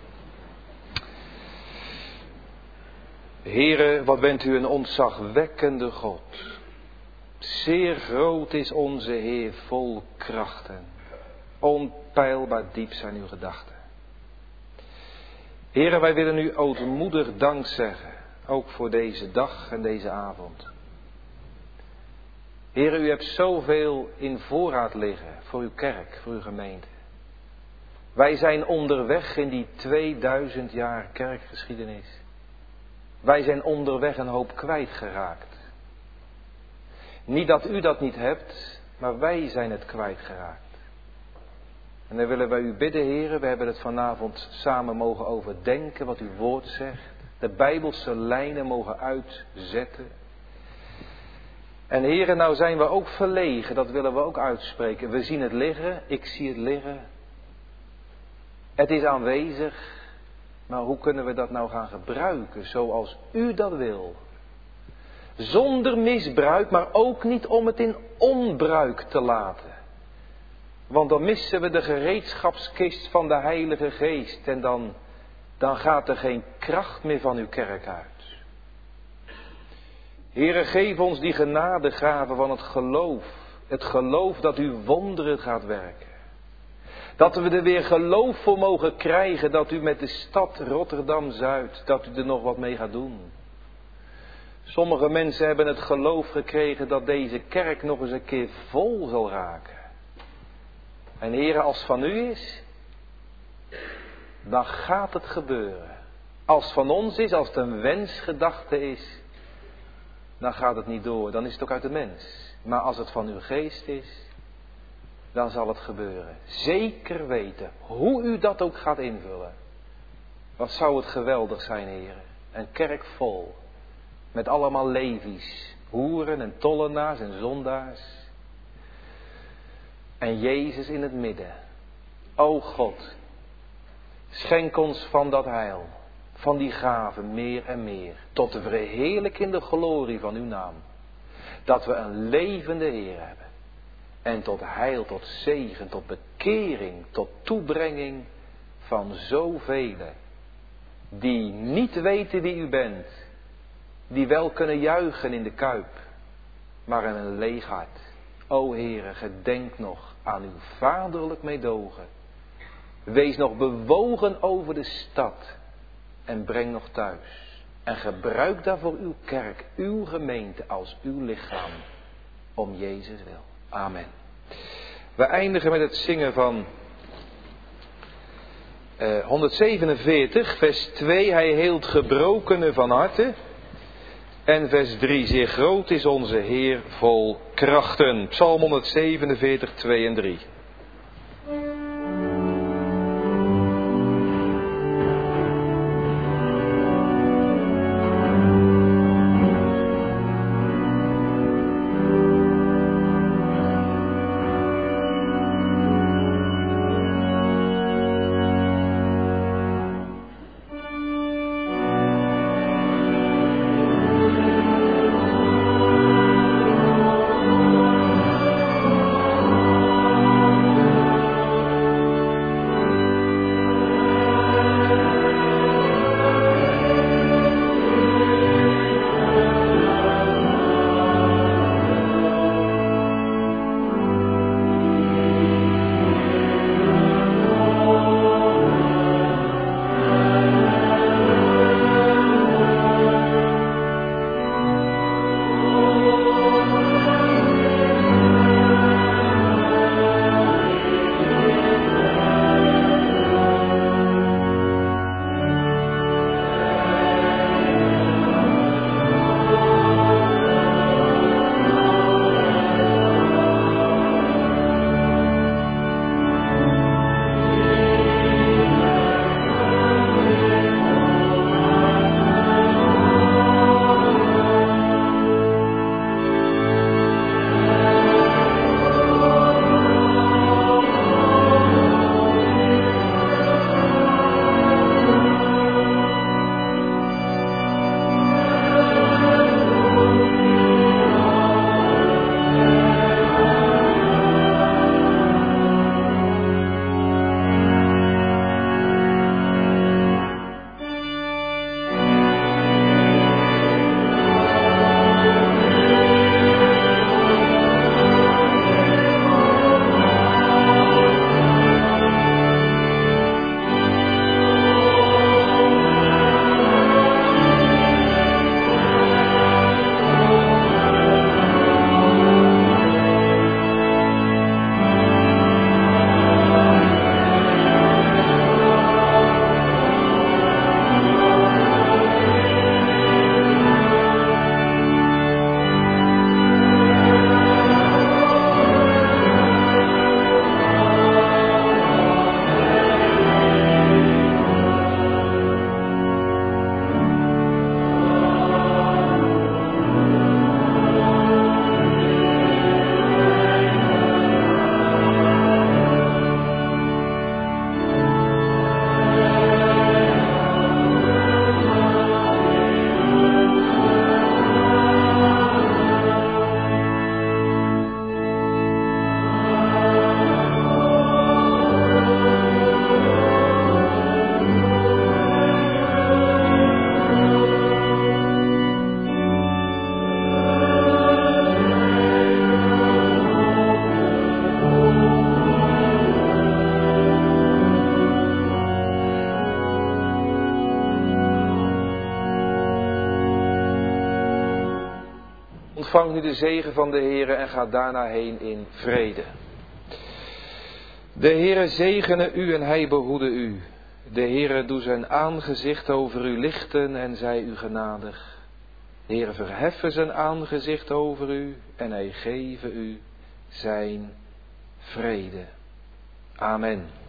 Heere, wat bent u een ontzagwekkende God. Zeer groot is onze Heer, vol krachten. Onpeilbaar diep zijn uw gedachten. Heere, wij willen u ootmoedig dank zeggen. Ook voor deze dag en deze avond. Heere, u hebt zoveel in voorraad liggen voor uw kerk, voor uw gemeente. Wij zijn onderweg in die 2000 jaar kerkgeschiedenis. Wij zijn onderweg een hoop kwijtgeraakt. Niet dat u dat niet hebt, maar wij zijn het kwijtgeraakt. En dan willen wij u bidden, Heere, we hebben het vanavond samen mogen overdenken wat uw woord zegt. De Bijbelse lijnen mogen uitzetten. En Heere, nou zijn we ook verlegen, dat willen we ook uitspreken. We zien het liggen, ik zie het liggen. Het is aanwezig, maar hoe kunnen we dat nou gaan gebruiken zoals u dat wil? Zonder misbruik, maar ook niet om het in onbruik te laten. Want dan missen we de gereedschapskist van de Heilige Geest en dan gaat er geen kracht meer van uw kerk uit. Heere, geef ons die genadegave van het geloof. Het geloof dat u wonderen gaat werken. Dat we er weer geloof voor mogen krijgen dat u met de stad Rotterdam-Zuid, dat u er nog wat mee gaat doen. Sommige mensen hebben het geloof gekregen dat deze kerk nog eens een keer vol zal raken. En Heere, als het van u is, dan gaat het gebeuren. Als het van ons is, als het een wensgedachte is, dan gaat het niet door. Dan is het ook uit de mens. Maar als het van uw geest is, dan zal het gebeuren. Zeker weten, hoe u dat ook gaat invullen. Wat zou het geweldig zijn, Heere. Een kerk vol. Met allemaal levi's, hoeren en tollenaars en zondaars. En Jezus in het midden. O God, schenk ons van dat heil, van die gaven meer en meer. Tot de verheerlijkende glorie van uw naam. Dat we een levende Heer hebben. En tot heil, tot zegen, tot bekering, tot toebrenging van zoveel. Die niet weten wie u bent. Die wel kunnen juichen in de kuip, maar in een leeg hart. O Heere, gedenk nog aan uw vaderlijk meedogen. Wees nog bewogen over de stad en breng nog thuis. En gebruik daarvoor uw kerk, uw gemeente als uw lichaam, om Jezus wil. Amen. We eindigen met het zingen van 147, vers 2. Hij heelt gebrokenen van harte. En vers 3, zeer groot is onze Heer vol krachten. Psalm 147, 2 en 3. ontvang nu de zegen van de Heere en ga daarna heen in vrede. De Heere zegene u en hij behoede u. De Heere doe zijn aangezicht over u lichten en zij u genadig. De Heere verheffe zijn aangezicht over u en hij geve u zijn vrede. Amen.